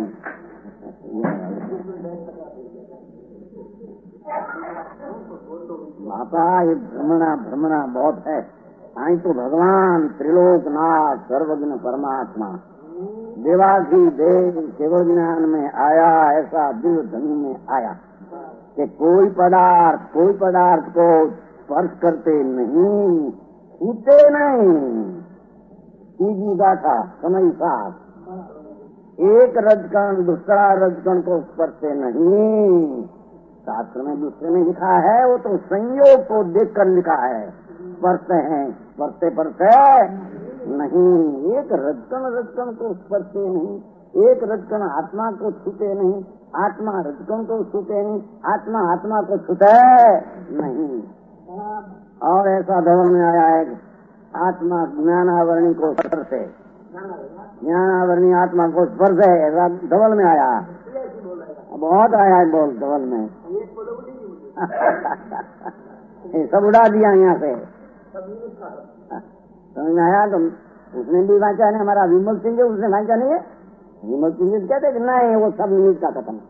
माता ये भ्रमणा भ्रमणा बहुत है। आई तो भगवान त्रिलोकनाथ सर्वज्ञ परमात्मा देवाधि देव केवल ज्ञान में आया, ऐसा दिव्य धनु में आया कि कोई पदार्थ कोई पदार्थ को स्पर्श करते नहीं, छूते नहीं। सीधी गाथा समय साथ एक रजकण दूसरा रजकण को स्पर्शते नहीं। शास्त्र में दूसरे में लिखा है, वो तो संयोग को देखकर लिखा है। स्पर्शते हैं, स्पर्शते पड़ते नहीं। एक रजकण रजकण को स्पर्शते नहीं, एक रजकण आत्मा को छूते नहीं, आत्मा रजकण को छूते नहीं, आत्मा आत्मा को छूते नहीं। और ऐसा धर्म में आया है, आत्मा ज्ञानावरणी को स्पर्शे, ज्ञानावरणी आत्मा को स्पर्श है, ऐसा धवल में आया। बहुत आया है बोल धवल में। सब उड़ा दिया यहाँ से, समझ में आया। तो उसने भी वांचा नहीं, हमारा विमल सिंह जी उसने वांचा नहीं है। विमल सिंह जी कहते कि नहीं वो सब निमित्त का खत्म।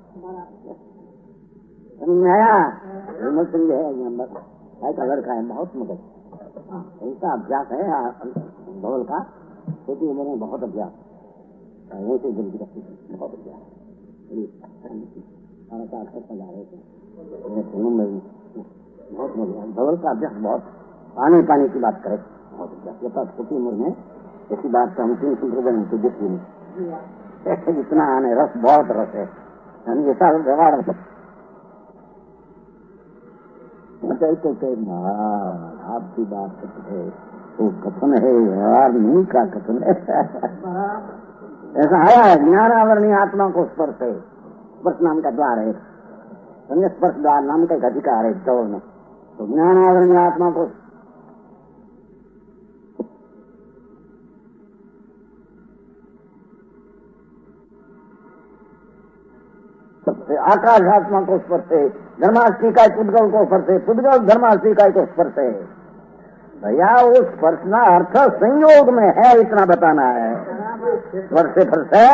समझ में आया। विमल सिंह जी है ऐसा लड़का है, बहुत मगज ऐसा अभ्यास है धवल का, छोटी उम्र में बहुत अभ्यास, वैसे जल्दी रखती बहुत अभ्यास। सारा चार सौ जा रहे थे, बहुत बढ़िया। धवल का अभ्यास बहुत, पानी पानी की बात करे बहुत अभ्यास। छोटी उम्र में ऐसी बात तो हम तीन सूत्र बने तो देखी नहीं, इतना आने रस, बहुत रस है। हम ये साल व्यवहार आपकी बात है तो कथन है, व्यवहार नहीं का कथन है। ऐसा आया है, ज्ञानावरणीय आत्मा को स्पर्श है, स्पर्श नाम का द्वार है, समझे, स्पर्श द्वार नाम का एक अधिकार है चौर में। तो ज्ञानावरणीय आत्मा को आकाश आत्मा को स्पर्श है, धर्मास्थि का पुद्गल को स्पर्श है, पुद्गल धर्मास्थि का को स्पर्श है। भैया वो स्पर्शना अर्थ संयोग में है, इतना बताना है। स्पर्श स्पर्श है,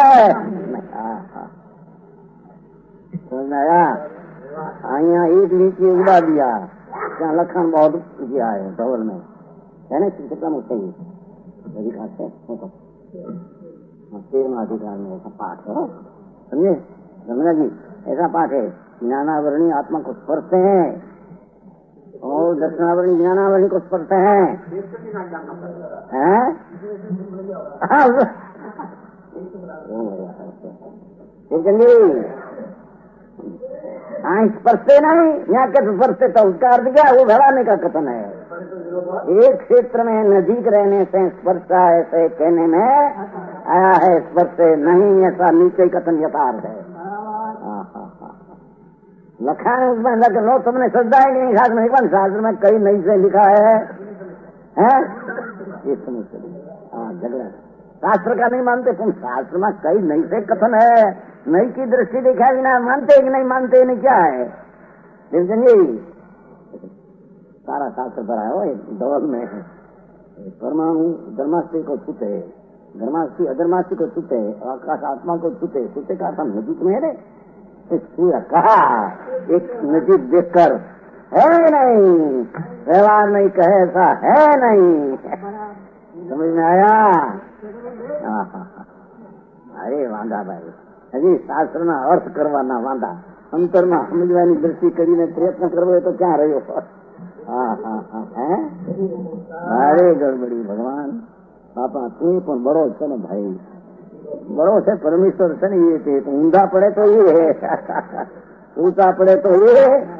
समझाया। यहाँ एक नीचे उड़ा दिया, क्या लखन बहुत किया है धवल में, है ना, कितना मुझसे अधिकार से तेरहवें अधिकार में ऐसा पाठ है, समझे रमना जी, ऐसा पाठ है। ज्ञानावरणी आत्मा को स्पर्श है और दर्शनावरणी ज्ञानावरणी को स्पर्श है। हाँ, स्पर्शे नहीं, यहाँ के स्पर्शे तो उसका अर्थ क्या, वो भराने का कथन है। एक क्षेत्र में नजीक रहने से स्पर्श ऐसे कहने में आया है, स्पर्शे नहीं ऐसा नीचे कथन यथार्थ है। लखा है उसमें, लेकिन लो तुमने श्रद्धा ही नहीं शास्त्र में, शास्त्र में कई नहीं से लिखा है, हैं? ये समझ हाँ झगड़ा, शास्त्र का नहीं मानते तुम, शास्त्र में कई नहीं से कथन है, नहीं की दृष्टि देखा बिना मानते कि नहीं मानते, नहीं क्या है जी, सारा शास्त्र भरा है। दौर में परमाणु धर्मास्थि को छूते, धर्मास्थि अधर्मास्थि को छूते, आकाश आत्मा को छूते, छूते का अर्थ नजीक में है। कहा एक नजीक देखकर है नहीं, व्यवहार नहीं कहे ऐसा है नहीं, समझ में आया। अरे वांधा भाई, हजी शास्त्र ना अर्थ करवाना वांधा, अंतर में समझवानी दृष्टि કરીને प्रयत्न करवो तो क्या रह्यो। हाँ हाँ हाँ है, अरे गड़बड़ी भगवान बापा तू पण बड़ो छे ने भाई, बड़ो છે પરમેશ્વર છે ને, એ છે ઊંધા પડે તો એ ઊંચા પડે તો એ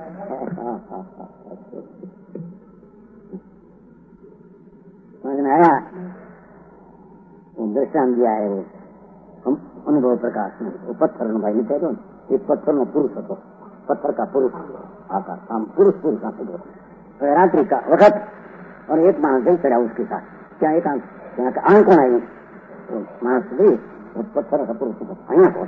समझ में आया। दृष्टांत दिया है वो अनुभव प्रकाश में, वो पत्थर भाई नहीं कह दो, एक पत्थर में पुरुष હતો, पत्थर का पुरुष आकार काम पुरुष पुरुष का पुरुष रात्रि का वक्त, और एक मानस चढ़ा उसके साथ, क्या एक आंख यहाँ का आंख कौन आई मानस भी पत्थर का पुरुष અહીંયા कौन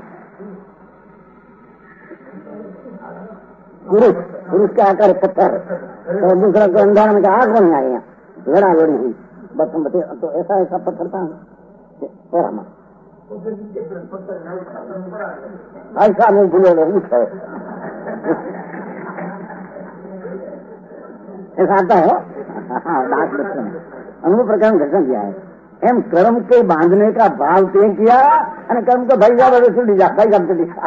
पुरुष, पुरुष के आकार पत्थर, तो दूसरा को अंधार में आंख बन आई, यहाँ लड़ा लड़ी हुई बस बते, तो ऐसा ऐसा पत्थर था ऐसा नहीं भूले उठ है ऐसा आता है। हाँ दांत बच्चे में अनुभव प्रकार घटन दिया है, एम कर्म के बांधने का भाव तय किया और कर्म को भाई जा बड़े छुट्टी जा भाई काम चली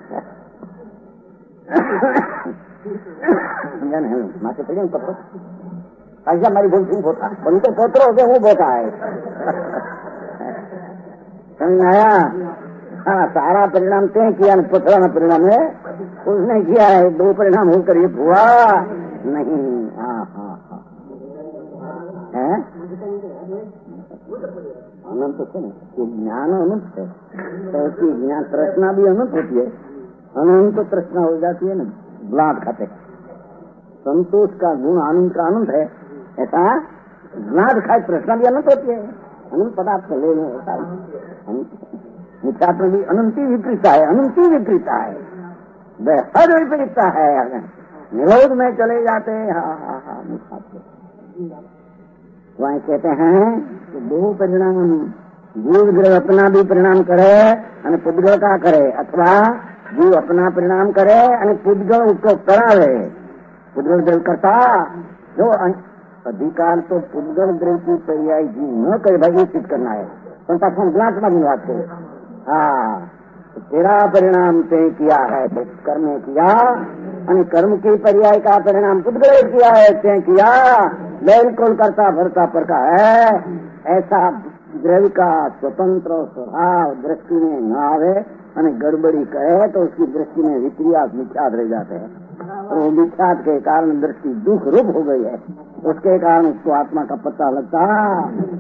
माथे पड़े पत्थर ऐसा हमारी भूल ठीक होता, उनके पोत्रों से वो बोता है, समझ आया। हाँ सारा परिणाम तय किया, पत्थर परिणाम है उसने किया है, दो परिणाम होकर ये हुआ नहीं। हाँ हाँ हाँ है अनंत है ना, ये ज्ञान अनंत है, तो उसकी ज्ञान तृष्णा भी अनंत होती है, अनंत तृष्णा हो जाती है ना ब्लाद खाते। संतोष का गुण आनंद का अनंत है, ऐसा ब्लाद खाए तृष्णा भी अनंत होती है, अनंत पदार्थ ले लो ऐसा मिथ्यात्म भी अनंती विपरीता है, अनंती विपरीता है, बेहद विपरीता है, निरोध में चले जाते हैं। हाँ हाँ हाँ मिथ्यात्म वहाँ कहते हैं कि दो परिणाम, जीव ग्रह अपना भी परिणाम करे और पुद्गल का करे, अथवा जीव अपना परिणाम करे और पुद्गल उसको करावे। पुद्गल द्रव करता जो अधिकार तो पुद्गल द्रव की पर्याय जीव न करे, भाई ये सिद्ध करना है संतान ग्लास में बात को। हाँ तो तेरा परिणाम तय किया है, कर्म किया અને કર્મ की पर्याय का परिणाम पुद्गल किया है, ते किया बिल्कुल करता भरता पर का है। ऐसा द्रव्य का स्वतंत्र स्वभाव दृष्टि में न आवे और गड़बड़ी करे तो उसकी दृष्टि में विक्रियात मिथ्यात रह जाते हैं और वो मिथ्यात के कारण दृष्टि दुख रूप हो गई है। उसके कारण उसको आत्मा का पता लगता